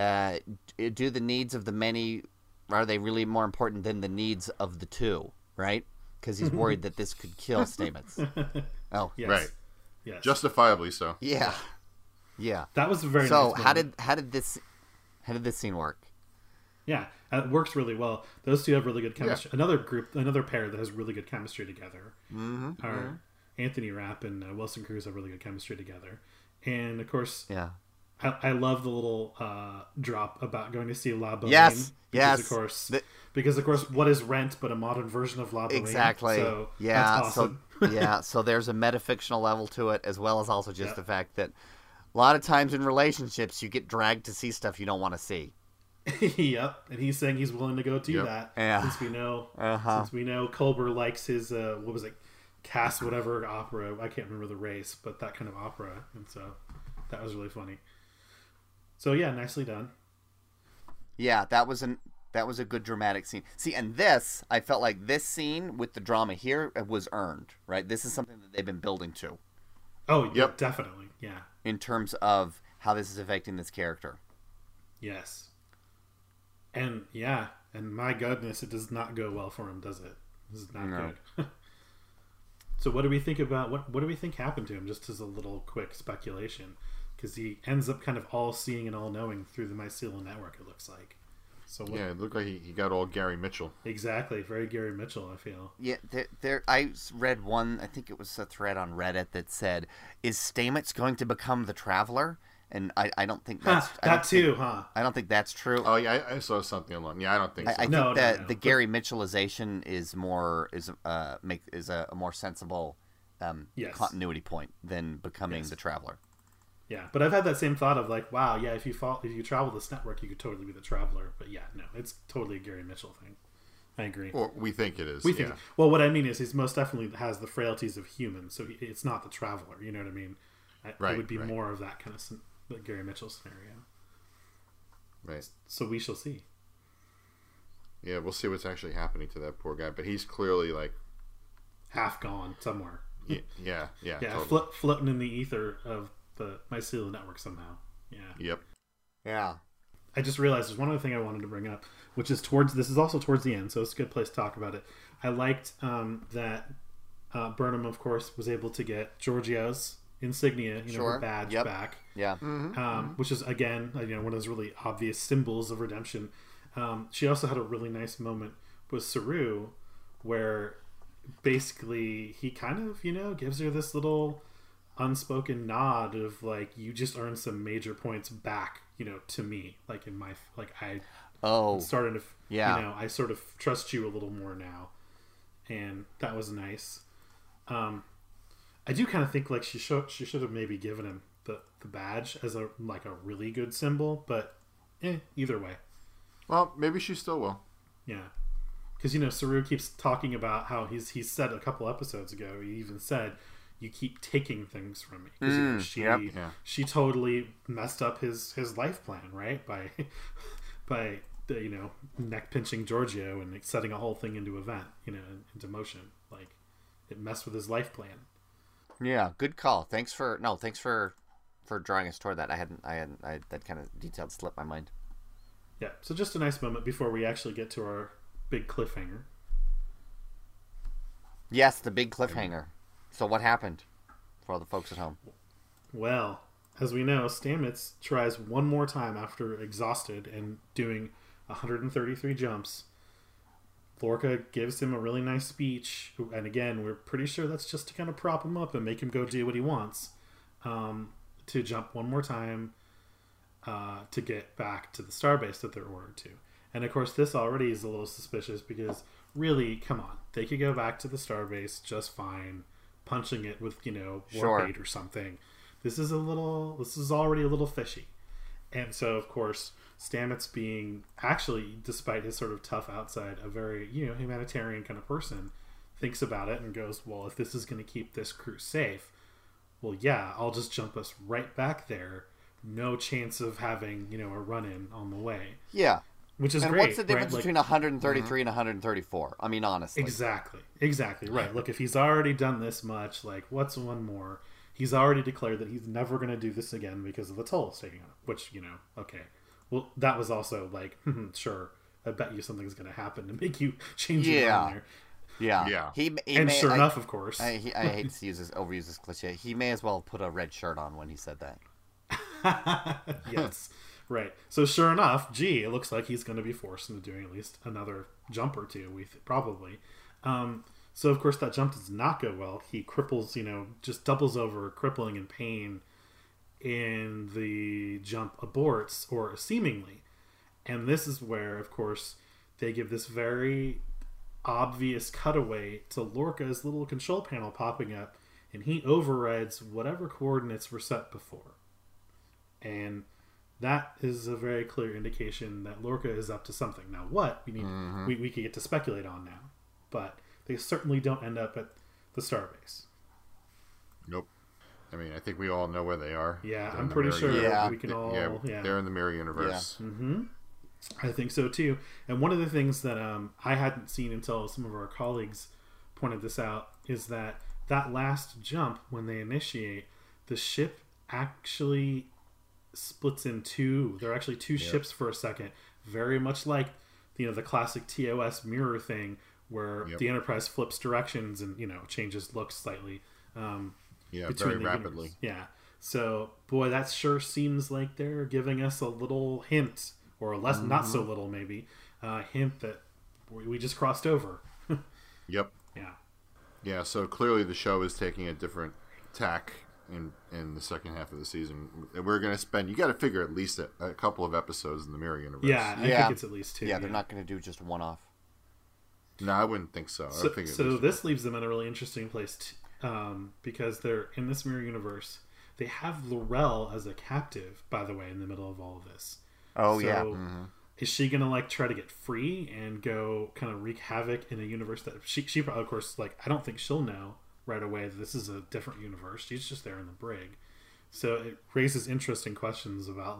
do the needs of the many, are they really more important than the needs of the two? Right? Because he's worried that this could kill Stamets. Oh, Yes. Right. Yes. Justifiably so. yeah. That was a very So nice how moment. did this scene work? Yeah, it works really well. Those two have really good chemistry. Another pair that has really good chemistry together. Are Anthony Rapp and Wilson Cruz have really good chemistry together. And of course, Yeah. I love the little drop about going to see La Boheme. Yes, because yes. Because of course, what is Rent but a modern version of La Boheme? Exactly. So Yeah. that's awesome. So there's a metafictional level to it, as well as also just Yeah. the fact that a lot of times in relationships you get dragged to see stuff you don't want to see. Yep, and he's saying he's willing to go do Yep. that. Yeah. Since we know, Uh-huh. Culber likes his what was it, Cass whatever opera. I can't remember the race, but that kind of opera, and so that was really funny. So yeah, nicely done. Yeah, that was a good dramatic scene. See, and this, I felt like this scene with the drama here was earned, right? This is something that they've been building to Oh, Yep. definitely, yeah, in terms of how this is affecting this character. yes, and my goodness, it does not go well for him, does it? This is not No. good. So what do we think about what do we think happened to him? Just as a little quick speculation, because he ends up kind of all seeing and all knowing through the Mycelial network. It looks like. So what, Yeah, it looked like he got all Gary Mitchell. exactly, very Gary Mitchell. I feel. Yeah, I read one, I think it was a thread on Reddit that said, "Is Stamets going to become the Traveler?" And I don't think that's That too, huh? I don't think that's true. Oh yeah, I saw something along. Yeah, I don't think so. I think No, that no. the Gary Mitchellization is a more sensible Yes. continuity point than becoming Yes. the Traveler. Yeah, but I've had that same thought of like, wow, yeah, if you travel this network, you could totally be the Traveler. But yeah, no, it's totally a Gary Mitchell thing. I agree. Or we think it is. We yeah. think. Well, what I mean is, he's most definitely has the frailties of humans, so it's not the Traveler. You know what I mean? It Right, would be right. more of that kind of the Gary Mitchell scenario. Right. So we shall see. Yeah, we'll see what's actually happening to that poor guy. But he's clearly like, Half gone somewhere. yeah. Yeah, Totally. floating in the ether of the Mycelial network somehow. Yeah. Yep. Yeah. I just realized there's one other thing I wanted to bring up, which is this is also towards the end, so it's a good place to talk about it. I liked that Burnham, of course, was able to get Giorgio's insignia, Sure. her badge Yep. back, Yeah. which is again, one of those really obvious symbols of redemption. She also had a really nice moment with Saru, where basically he kind of, gives her this little unspoken nod of like, you just earned some major points back, to me, like in my, like I Oh. started to, Yeah. I sort of trust you a little more now, and that was nice. I do kind of think like she should have maybe given him the badge as a really good symbol, but either way, Well, maybe she still will. yeah. Because Saru keeps talking about how he's said a couple episodes ago. He even said, "You keep taking things from me." 'Cause, yep. Yeah. she totally messed up his life plan, right? By neck pinching Giorgio and setting a whole thing into event, into motion. Like, it messed with his life plan. Yeah, good call. Thanks for drawing us toward that. I that kind of detail slipped my mind. Yeah, so just a nice moment before we actually get to our big cliffhanger. Yes, the big cliffhanger. So what happened for all the folks at home? Well, as we know, Stamets tries one more time after exhausted and doing 133 jumps. Lorca gives him a really nice speech, and again, we're pretty sure that's just to kind of prop him up and make him go do what he wants. To jump one more time to get back to the starbase that they're ordered to. And of course, this already is a little suspicious because, really, come on, they could go back to the starbase just fine, punching it with warp 8 or something. This is already a little fishy. And so, of course, Stamets, being actually, despite his sort of tough outside, a very humanitarian kind of person, thinks about it and goes, well, if this is going to keep this crew safe, well, yeah, I'll just jump us right back there. No chance of having, a run-in on the way. Yeah. Which is and great. What's the difference between 133 and 134? I mean, honestly. Exactly. Right. Look, if he's already done this much, like, what's one more? He's already declared that he's never going to do this again because of the toll it's taking on him. Which, okay. Well, that was also like, sure, I bet you something's going to happen to make you change your mind there. Yeah. Sure enough, of course. I hate to overuse this cliche. He may as well put a red shirt on when he said that. Yes. Right. So sure enough, it looks like he's going to be forced into doing at least another jump or two, probably. So of course that jump does not go well. He cripples, just doubles over, crippling in pain, and the jump aborts, or seemingly. And this is where, of course, they give this very obvious cutaway to Lorca's little control panel popping up, and he overrides whatever coordinates were set before. And that is a very clear indication that Lorca is up to something. Now, what we could get to speculate on now, but they certainly don't end up at the starbase. Nope. I mean, I think we all know where they are. Yeah, I'm pretty sure we can all. Yeah, they're in the mirror universe. Yeah. Mm-hmm. I think so too. And one of the things that I hadn't seen until some of our colleagues pointed this out is that last jump, when they initiate, the ship actually splits in two. There are actually two ships for a second, very much like the classic TOS mirror thing, where the Enterprise flips directions and changes looks slightly. Very rapidly. Yeah. So boy, that sure seems like they're giving us a little hint, or a less, not so little maybe, hint that we just crossed over. Yep. Yeah. Yeah. So clearly the show is taking a different tack in the second half of the season. We're going to spend, you got to figure, at least a couple of episodes in the mirror universe. Yeah, I think it's at least two. Yeah, they're not going to do just one off. No, I wouldn't think so. So this leaves them in a really interesting place because they're in this mirror universe. They have L'Rell as a captive, by the way, in the middle of all of this. Oh, yeah. Mm-hmm. Is she going to try to get free and go kind of wreak havoc in a universe that she of course, I don't think she'll know right away that this is a different universe. She's just there in the brig. So it raises interesting questions about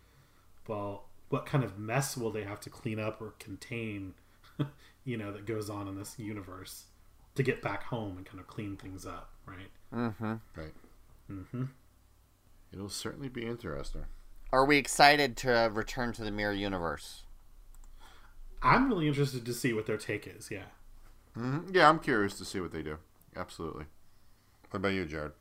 what kind of mess will they have to clean up or contain that goes on in this universe to get back home and kind of clean things up, right? Mm-hmm. Right. Mm-hmm. It'll certainly be interesting. Are we excited to return to the mirror universe? I'm really interested to see what their take is, yeah. Mm-hmm. Yeah, I'm curious to see what they do. Absolutely. What about you, Jared?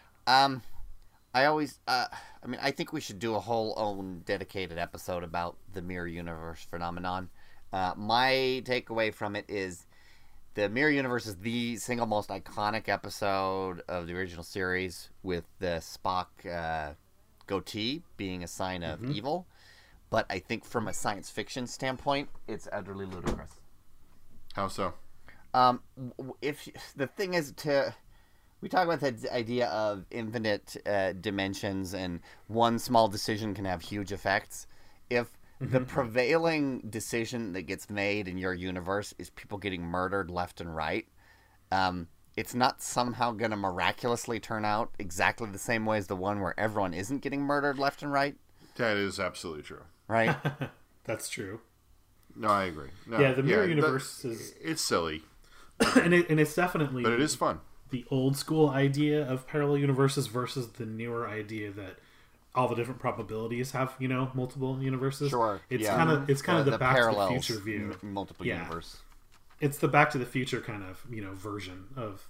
I think we should do a whole own dedicated episode about the mirror universe phenomenon. My takeaway from it is the mirror universe is the single most iconic episode of the original series, with the Spock goatee being a sign of evil. But I think from a science fiction standpoint, it's utterly ludicrous. How so? If the thing is we talk about the idea of infinite dimensions, and one small decision can have huge effects. If the prevailing decision that gets made in your universe is people getting murdered left and right, it's not somehow going to miraculously turn out exactly the same way as the one where everyone isn't getting murdered left and right. That is absolutely true. Right? That's true. No, I agree. No, Yeah, the mirror universe is, it's silly, and it's definitely, but it is fun. The old school idea of parallel universes versus the newer idea that all the different probabilities have, multiple universes. Sure. It's yeah. kind of the Back to the parallels, Future view. Multiple Yeah. universe. It's the Back to the Future kind of, version of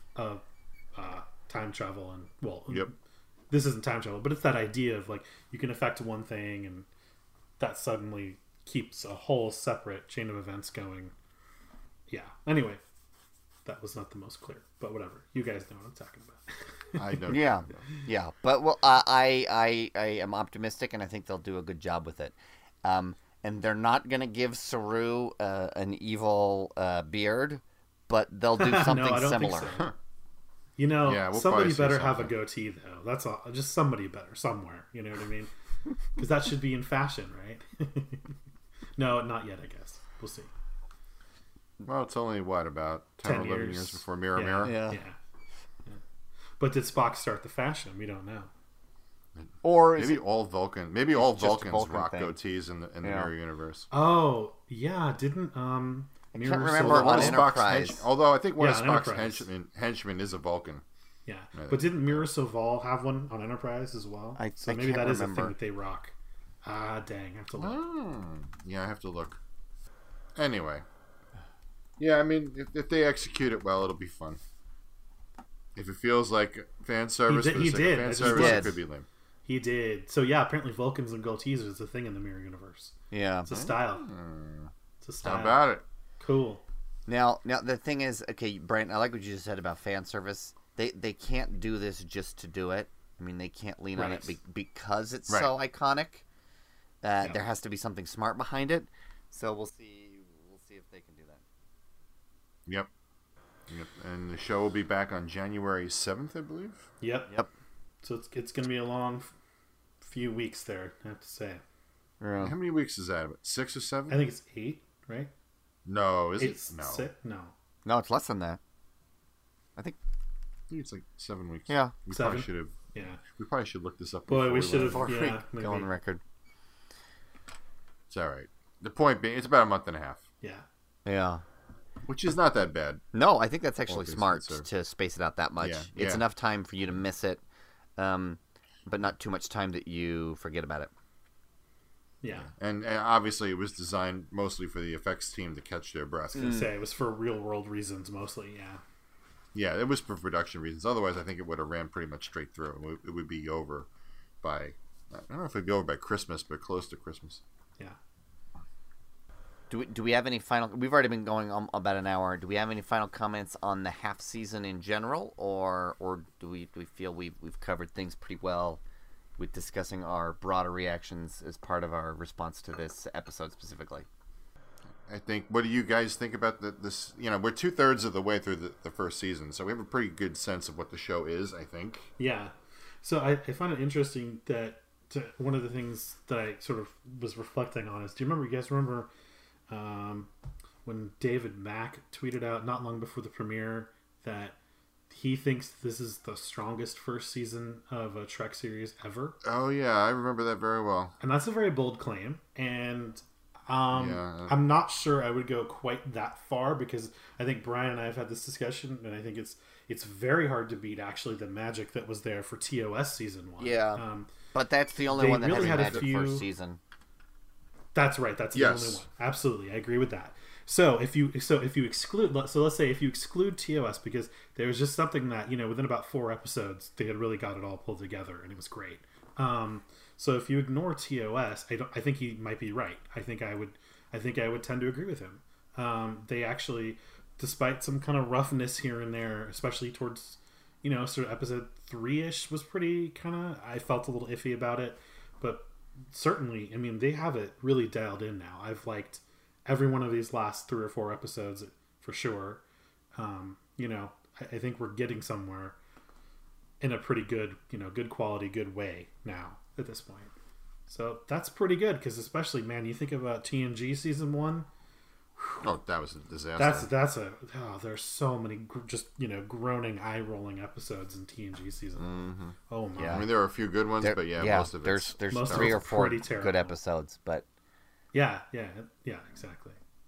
time travel. And, well, Yep. this isn't time travel, but it's that idea of, like, you can affect one thing and that suddenly keeps a whole separate chain of events going. Yeah. Anyway, that was not the most clear, but whatever. You guys know what I'm talking about. I know. Yeah. But well, I am optimistic, and I think they'll do a good job with it. And they're not gonna give Saru an evil beard, but they'll do something No, I don't similar. think so. We'll Somebody probably see better have a something. goatee, though. That's all. Just somebody better somewhere. You know what I mean? Because that should be in fashion, right? No, not yet. I guess we'll see. Well, it's only about 10 or 10 11 years. years before Mirror Yeah. Mirror. Yeah. Yeah. But did Spock start the fashion? We don't know. Or is Maybe it, all Vulcan. Maybe all just a Vulcans Vulcan rock thing. goatees in the Yeah. Mirror Universe. Oh yeah, didn't I Mirror can't remember Silver- on Spock's Enterprise. although I think one Yeah, of on Spock's Enterprise. henchmen is a Vulcan. Yeah, I but think- didn't Mirror Soval have one on Enterprise as well? I So maybe can't that is a remember. thing that they rock. Ah, dang, I have to look. Yeah, I have to look. Anyway. Yeah, I mean, if they execute it well, it'll be fun. If it feels like fan service, He for the sake of did. fan He service, did. it could be lame. He did. So yeah, apparently Vulcans and goatees is a thing in the Mirror Universe. Yeah. It's a style. It's a style. How about it? Cool. Now the thing is, okay, Brent, I like what you just said about fan service. They can't do this just to do it. I mean, they can't lean on it because it's so iconic. There has to be something smart behind it. So we'll see if they can do that. Yep. And the show will be back on January 7th, I believe. Yep. So it's going to be a long few weeks there, I have to say. Yeah. How many weeks is that? About 6 or 7? I think it's 8, right? No, is It's it? No. 6? No. No, it's less than that. I think. I think it's like 7 weeks. Yeah. We 7? probably should have. Yeah. We probably should look this up. Boy, before we should have. Before we Yeah, maybe. go on record. It's all right. The point being, it's about a month and a half, Yeah. Yeah. which is not that bad. No, I think that's actually things smart considered. to space it out that much. Yeah, It's yeah. enough time for you to miss it, but not too much time that you forget about it. Yeah. And obviously, it was designed mostly for the effects team to catch their breath. I was going to say, it was for real world reasons mostly, yeah. Yeah, it was for production reasons. Otherwise, I think it would have ran pretty much straight through. It would be over by, I don't know if it'd be over by Christmas, but close to Christmas. Yeah. Do we have any final? We've already been going on about an hour. Do we have any final comments on the half season in general, or do we feel we've covered things pretty well with discussing our broader reactions as part of our response to this episode specifically? I think. What do you guys think about this? You know, we're 2/3 of the way through the first season, so we have a pretty good sense of what the show is. I think. Yeah. So I find it interesting that one of the things that I sort of was reflecting on is, you guys remember when David Mack tweeted out not long before the premiere that he thinks this is the strongest first season of a Trek series ever? Oh yeah, I remember that very well. And that's a very bold claim. And Yeah. I'm not sure I would go quite that far, because I think Brian and I have had this discussion, and I think it's very hard to beat actually the magic that was there for TOS season 1. Yeah. But that's the only they one that really has had a magic few- first season. That's right. That's the Yes. only one. Absolutely, I agree with that. So if you exclude, let's say if you exclude TOS, because there was just something that, within about 4 episodes they had really got it all pulled together, and it was great. So if you ignore TOS, I think he might be right. I think I would tend to agree with him. They actually, despite some kind of roughness here and there, especially towards, sort of episode 3-ish was pretty kind of, I felt a little iffy about it, but certainly, I mean, they have it really dialed in now. I've liked every one of these last 3 or 4 episodes for sure. I think we're getting somewhere in a pretty good, good quality, good way now at this point. So that's pretty good, because especially, man, you think about TNG season 1. Oh, that was a disaster. There's so many groaning, eye rolling episodes in TNG season. Mm-hmm. Oh my! I mean, there are a few good ones, but most of there's it's most of 3 it's or 4 pretty terrible. good episodes, but Yeah, exactly.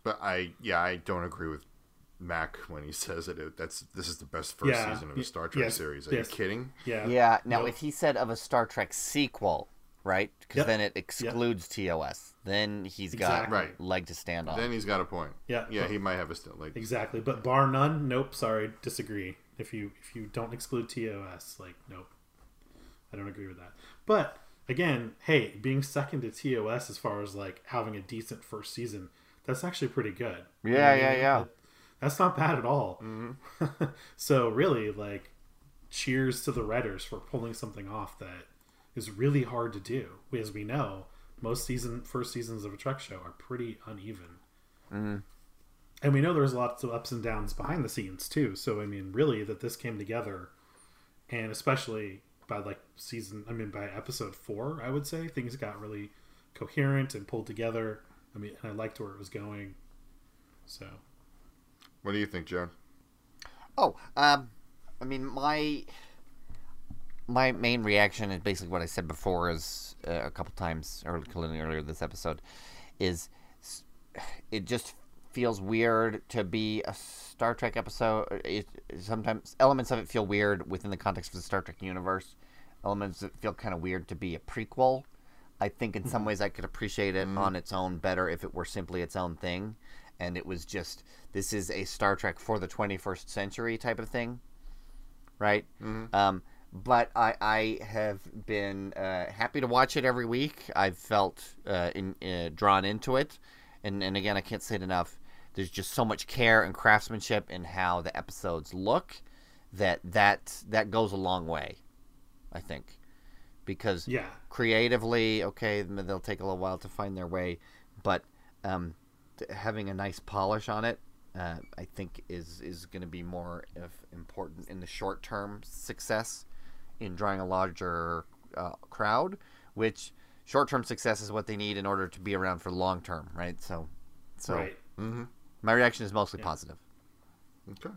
But I don't agree with Mac when he says it. This is the best first season of a Star Trek series. Are you kidding? Yeah. Yeah. Now, if he said of a Star Trek sequel, right? Because then it excludes TOS. Then he's got leg to stand on. Then he's got a point. Yeah. Yeah, he might have a leg. Exactly. But bar none, nope. Sorry, disagree. If you don't exclude TOS, like, nope, I don't agree with that. But again, hey, being second to TOS as far as like having a decent first season, that's actually pretty good. Yeah. That's not bad at all. Mm-hmm. So really, like, cheers to the writers for pulling something off that is really hard to do. As we know, most first seasons of a Trek show are pretty uneven. Mm-hmm. And we know there's lots of ups and downs behind the scenes too. So I mean, really, that this came together, and especially by by episode 4, I would say things got really coherent and pulled together. I mean, and I liked where it was going. So, what do you think, Joan? Oh, I mean, my main reaction is basically what I said before, is a couple times earlier this episode, is it just feels weird to be a Star Trek episode. Sometimes elements of it feel weird within the context of the Star Trek universe. Elements that feel kind of weird to be a prequel. I think in some ways I could appreciate it on its own better if it were simply its own thing, and it was just, this is a Star Trek for the 21st century type of thing, right? Mm-hmm. But I have been happy to watch it every week. I've felt drawn into it, and again, I can't say it enough. There's just so much care and craftsmanship in how the episodes look that goes a long way, I think. Because creatively, okay, they'll take a little while to find their way, but having a nice polish on it, I think is going to be more important in the short-term success in drawing a larger crowd, which short-term success is what they need in order to be around for long-term, right? So right. Mm-hmm. My reaction is mostly positive. Okay.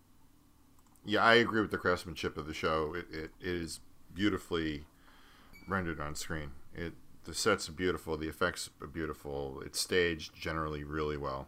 Yeah, I agree with the craftsmanship of the show. It is beautifully rendered on screen. The sets are beautiful. The effects are beautiful. It's staged generally really well.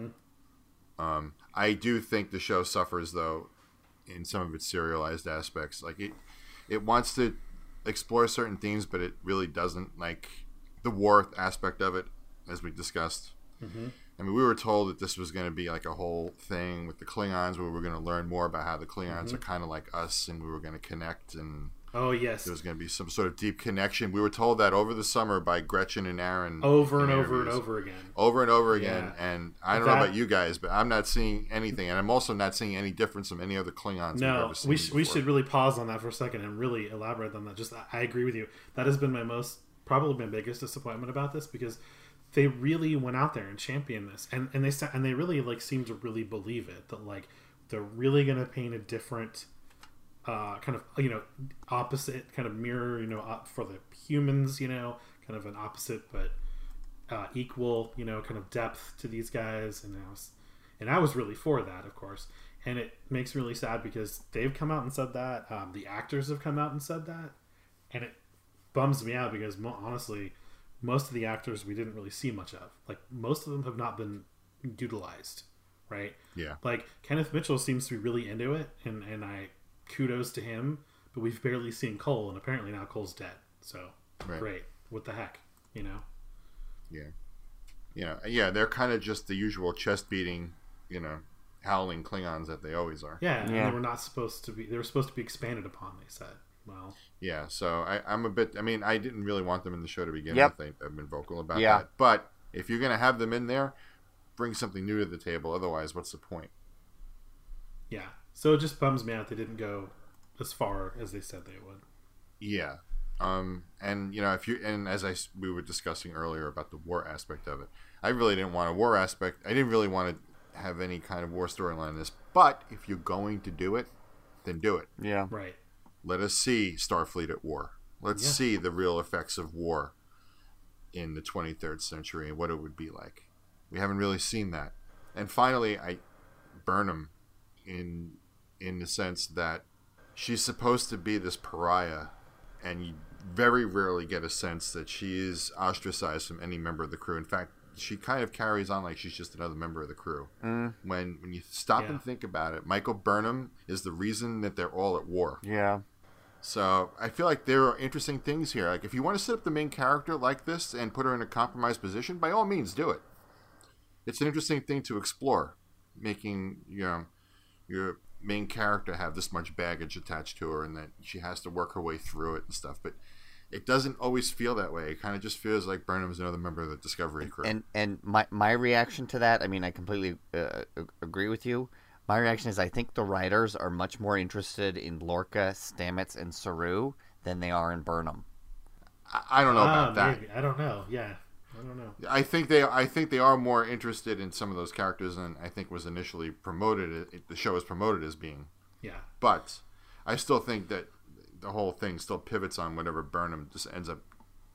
Mm-hmm. I do think the show suffers, though, in some of its serialized aspects. Like it wants to explore certain themes, but it really doesn't. Like the war aspect of it, as we discussed. Mm-hmm. I mean, we were told that this was going to be like a whole thing with the Klingons, where we were going to learn more about how the Klingons are kind of like us, and we were going to connect, and oh yes, there was going to be some sort of deep connection. We were told that over the summer by Gretchen and Aaron, over and over and over again. And I don't know about you guys, but I'm not seeing anything, and I'm also not seeing any difference from any other Klingons we've ever seen. We should really pause on that for a second and really elaborate on that. Just I agree with you. That has been probably my biggest disappointment about this, because they really went out there and championed this, and they really like seem to really believe it, that like they're really going to paint a different kind of opposite kind of mirror for the humans, kind of an opposite but equal kind of depth to these guys, and I was really for that, of course. And it makes me really sad because they've come out and said that, the actors have come out and said that, and it bums me out because honestly, most of the actors we didn't really see much of. Like, most of them have not been utilized, right? Yeah. Like, Kenneth Mitchell seems to be really into it, and I kudos to him, but we've barely seen Cole, and apparently now Cole's dead. So, great. What the heck, Yeah. Yeah, they're kind of just the usual chest-beating, howling Klingons that they always are. Yeah, and they were not supposed to be... They were supposed to be expanded upon, they said. Well... Yeah, so I'm a bit... I mean, I didn't really want them in the show to begin with. I've been vocal about that. But if you're going to have them in there, bring something new to the table. Otherwise, what's the point? Yeah. So it just bums me out they didn't go as far as they said they would. Yeah. And, as we were discussing earlier about the war aspect of it, I really didn't want a war aspect. I didn't really want to have any kind of war storyline in this. But if you're going to do it, then do it. Yeah. Right. Let us see Starfleet at war. Let's see the real effects of war in the 23rd century and what it would be like. We haven't really seen that. And finally, Burnham, in the sense that she's supposed to be this pariah, and you very rarely get a sense that she is ostracized from any member of the crew. In fact, she kind of carries on like she's just another member of the crew. Mm. When you stop and think about it, Michael Burnham is the reason that they're all at war. Yeah. So I feel like there are interesting things here. Like if you want to set up the main character like this and put her in a compromised position, by all means do it. It's an interesting thing to explore, making your main character have this much baggage attached to her and that she has to work her way through it and stuff. But it doesn't always feel that way. It kind of just feels like Burnham is another member of the Discovery crew. And my reaction to that, I mean, I completely agree with you. My reaction is I think the writers are much more interested in Lorca, Stamets, and Saru than they are in Burnham. I don't know about that. Maybe. I don't know. Yeah, I don't know. I think they are more interested in some of those characters than I think was initially promoted. The show was promoted as being. Yeah. But I still think that the whole thing still pivots on whatever Burnham just ends up,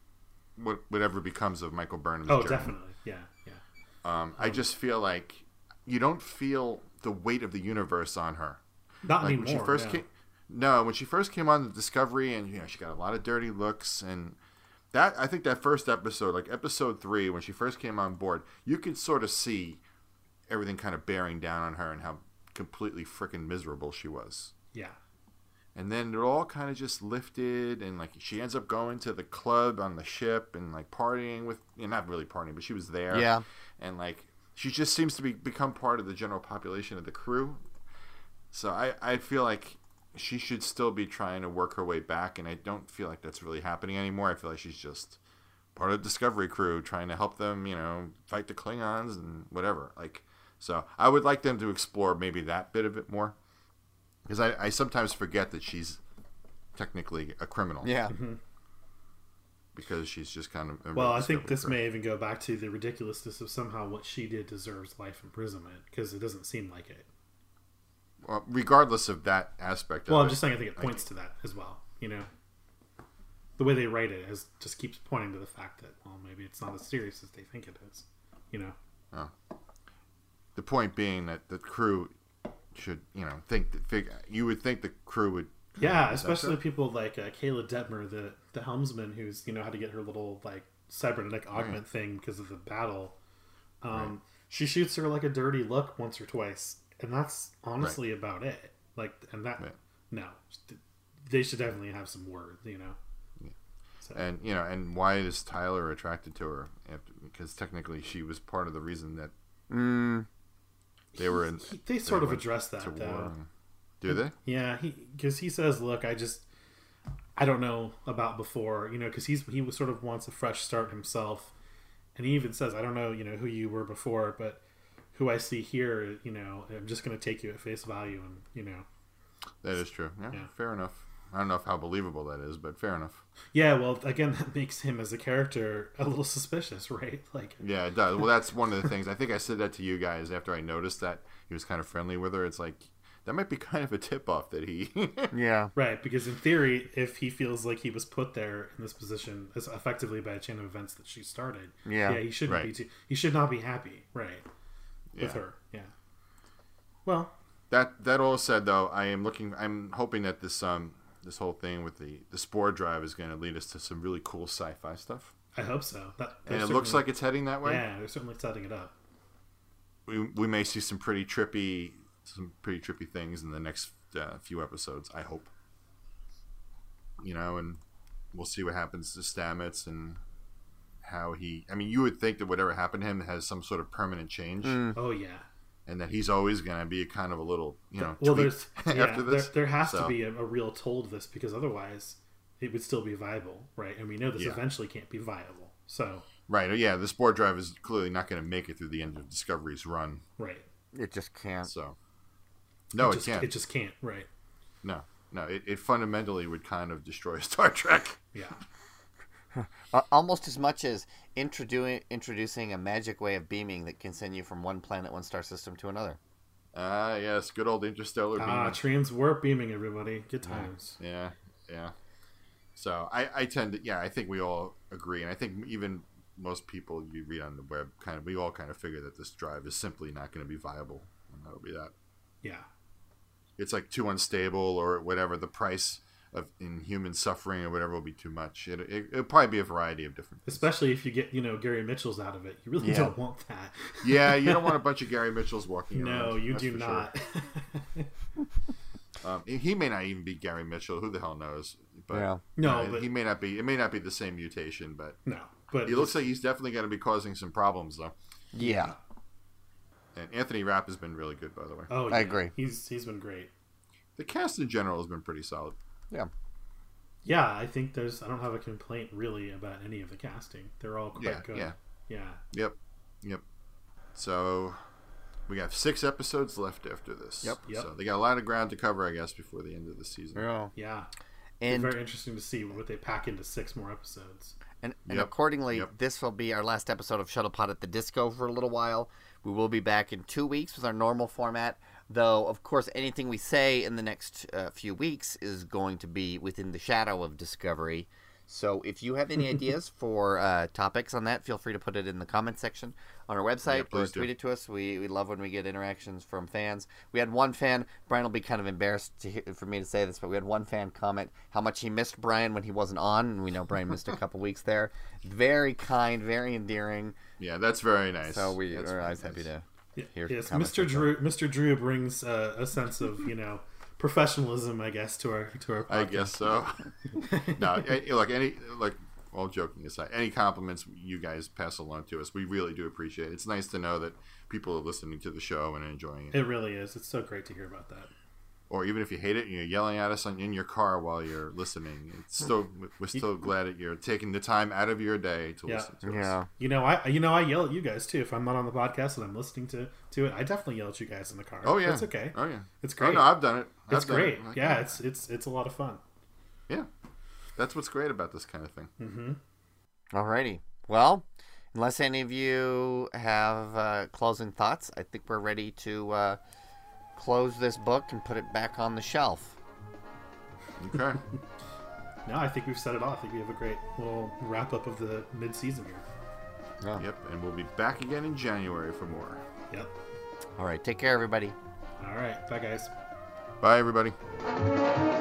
whatever becomes of Michael Burnham's journey. Definitely. Yeah. I just feel like you don't feel the weight of the universe on her. Not like anymore. When she first when she first came on the Discovery, and she got a lot of dirty looks, and that I think that first episode, like episode 3, when she first came on board, you could sort of see everything kind of bearing down on her and how completely freaking miserable she was. Yeah. And then it all kind of just lifted, and like she ends up going to the club on the ship and like partying with, not really partying, but she was there. Yeah. And like she just seems to become part of the general population of the crew. So I feel like she should still be trying to work her way back, and I don't feel like that's really happening anymore. I feel like she's just part of the Discovery crew trying to help them, fight the Klingons and whatever. Like, so I would like them to explore maybe that bit of it more. Because I sometimes forget that she's technically a criminal. Yeah. Mm-hmm. Because she's just kind of... Well, I think this may even go back to the ridiculousness of somehow what she did deserves life imprisonment, because it doesn't seem like it. Well, regardless of that aspect of Well, it... I'm just saying I think it points to that as well, The way they write it just keeps pointing to the fact that, well, maybe it's not as serious as they think it is, Oh. The point being that the crew should, you would think the crew would... Yeah, especially people like Kayla Detmer, the helmsman, who's had to get her little like cybernetic augment thing because of the battle. She shoots her like a dirty look once or twice, and that's honestly about it. Like, and that no, they should definitely have some words, Yeah. So. And and why is Tyler attracted to her? Because technically, she was part of the reason that they were in. They sort of address that though. War. Do they? Yeah, because he says, "Look, I don't know about before, because he sort of wants a fresh start himself, and he even says, I don't know, who you were before, but who I see here, I'm just going to take you at face value, and That is true. Yeah, fair enough. I don't know how believable that is, but fair enough. Yeah, well, again, that makes him as a character a little suspicious, right? Like, yeah, it does. Well, that's one of the things. I think I said that to you guys after I noticed that he was kind of friendly with her. It's like, that might be kind of a tip-off that he... Yeah. Right, because in theory, if he feels like he was put there in this position as effectively by a chain of events that she started, he shouldn't be he should not be happy, right, with her. Yeah. Well... That all said, though, I'm hoping that this whole thing with the spore drive is going to lead us to some really cool sci-fi stuff. I hope so. And it looks like it's heading that way. Yeah, they're certainly setting it up. We may see some pretty trippy things in the next few episodes, I hope. And we'll see what happens to Stamets and how he... I mean, you would think that whatever happened to him has some sort of permanent change. Oh, yeah. And that he's always going to be kind of a little, well, there's after this. There has to be a real toll to this, because otherwise it would still be viable, right? And we know this eventually can't be viable. So... Right, yeah, the spore drive is clearly not going to make it through the end of Discovery's run. Right. It just can't. So... No, it can't. It just can't, right? No. It fundamentally would kind of destroy Star Trek. Yeah. Almost as much as introducing a magic way of beaming that can send you from one planet, one star system to another. Yes, good old interstellar beaming. Transwarp beaming, everybody. Good times. Yeah. So I tend to, I think we all agree, and I think even most people you read on the web we all kind of figure that this drive is simply not going to be viable, and that'll be that. Yeah. It's like too unstable or whatever. The price in human suffering or whatever will be too much. It'll probably be a variety of different things. Especially if you get, Gary Mitchell's out of it. You really don't want that. Yeah, you don't want a bunch of Gary Mitchells walking around. No, you do not. Sure. He may not even be Gary Mitchell. Who the hell knows? But, but he may not be. It may not be the same mutation, but but he looks like he's definitely going to be causing some problems, though. Yeah. And Anthony Rapp has been really good, by the way. Oh, yeah. I agree. He's been great. The cast in general has been pretty solid. Yeah. Yeah, I think I don't have a complaint really about any of the casting. They're all quite good. Yeah. Yep. So we got 6 episodes left after this. Yep. So they got a lot of ground to cover, I guess, before the end of the season. Yeah. And it's very interesting to see what they pack into 6 more episodes. And accordingly, this will be our last episode of Shuttlepod at the Disco for a little while. We will be back in 2 weeks with our normal format, though, of course, anything we say in the next few weeks is going to be within the shadow of Discovery. So if you have any ideas for topics on that, feel free to put it in the comment section on our website or tweet it to us. We love when we get interactions from fans. We had one fan, Brian will be kind of embarrassed for me to say this, but we had one fan comment how much he missed Brian when he wasn't on, and we know Brian missed a couple weeks there. Very kind, very endearing. Yeah, that's very nice. So we are always happy to hear. Yes, Mr. Drew brings a sense of, professionalism, I guess, to our podcast. I guess so. No, all joking aside, any compliments you guys pass along to us, we really do appreciate it. It's nice to know that people are listening to the show and enjoying it. It really is. It's so great to hear about that. Or even if you hate it, you're yelling at us in your car while you're listening. We're still glad that you're taking the time out of your day to listen to us. I yell at you guys too. If I'm not on the podcast and I'm listening to it, I definitely yell at you guys in the car. Oh yeah, it's okay. Oh yeah, it's great. Oh no, I've done it. It's great. Yeah, it's a lot of fun. Yeah, that's what's great about this kind of thing. Mm-hmm. Alrighty. Well, unless any of you have closing thoughts, I think we're ready to close this book and put it back on the shelf. Okay. No, I think we've set it off. I think we have a great little wrap up of the mid-season here. Oh. Yep, and we'll be back again in January for more. Yep. All right, take care, everybody. All right, bye, guys. Bye, everybody.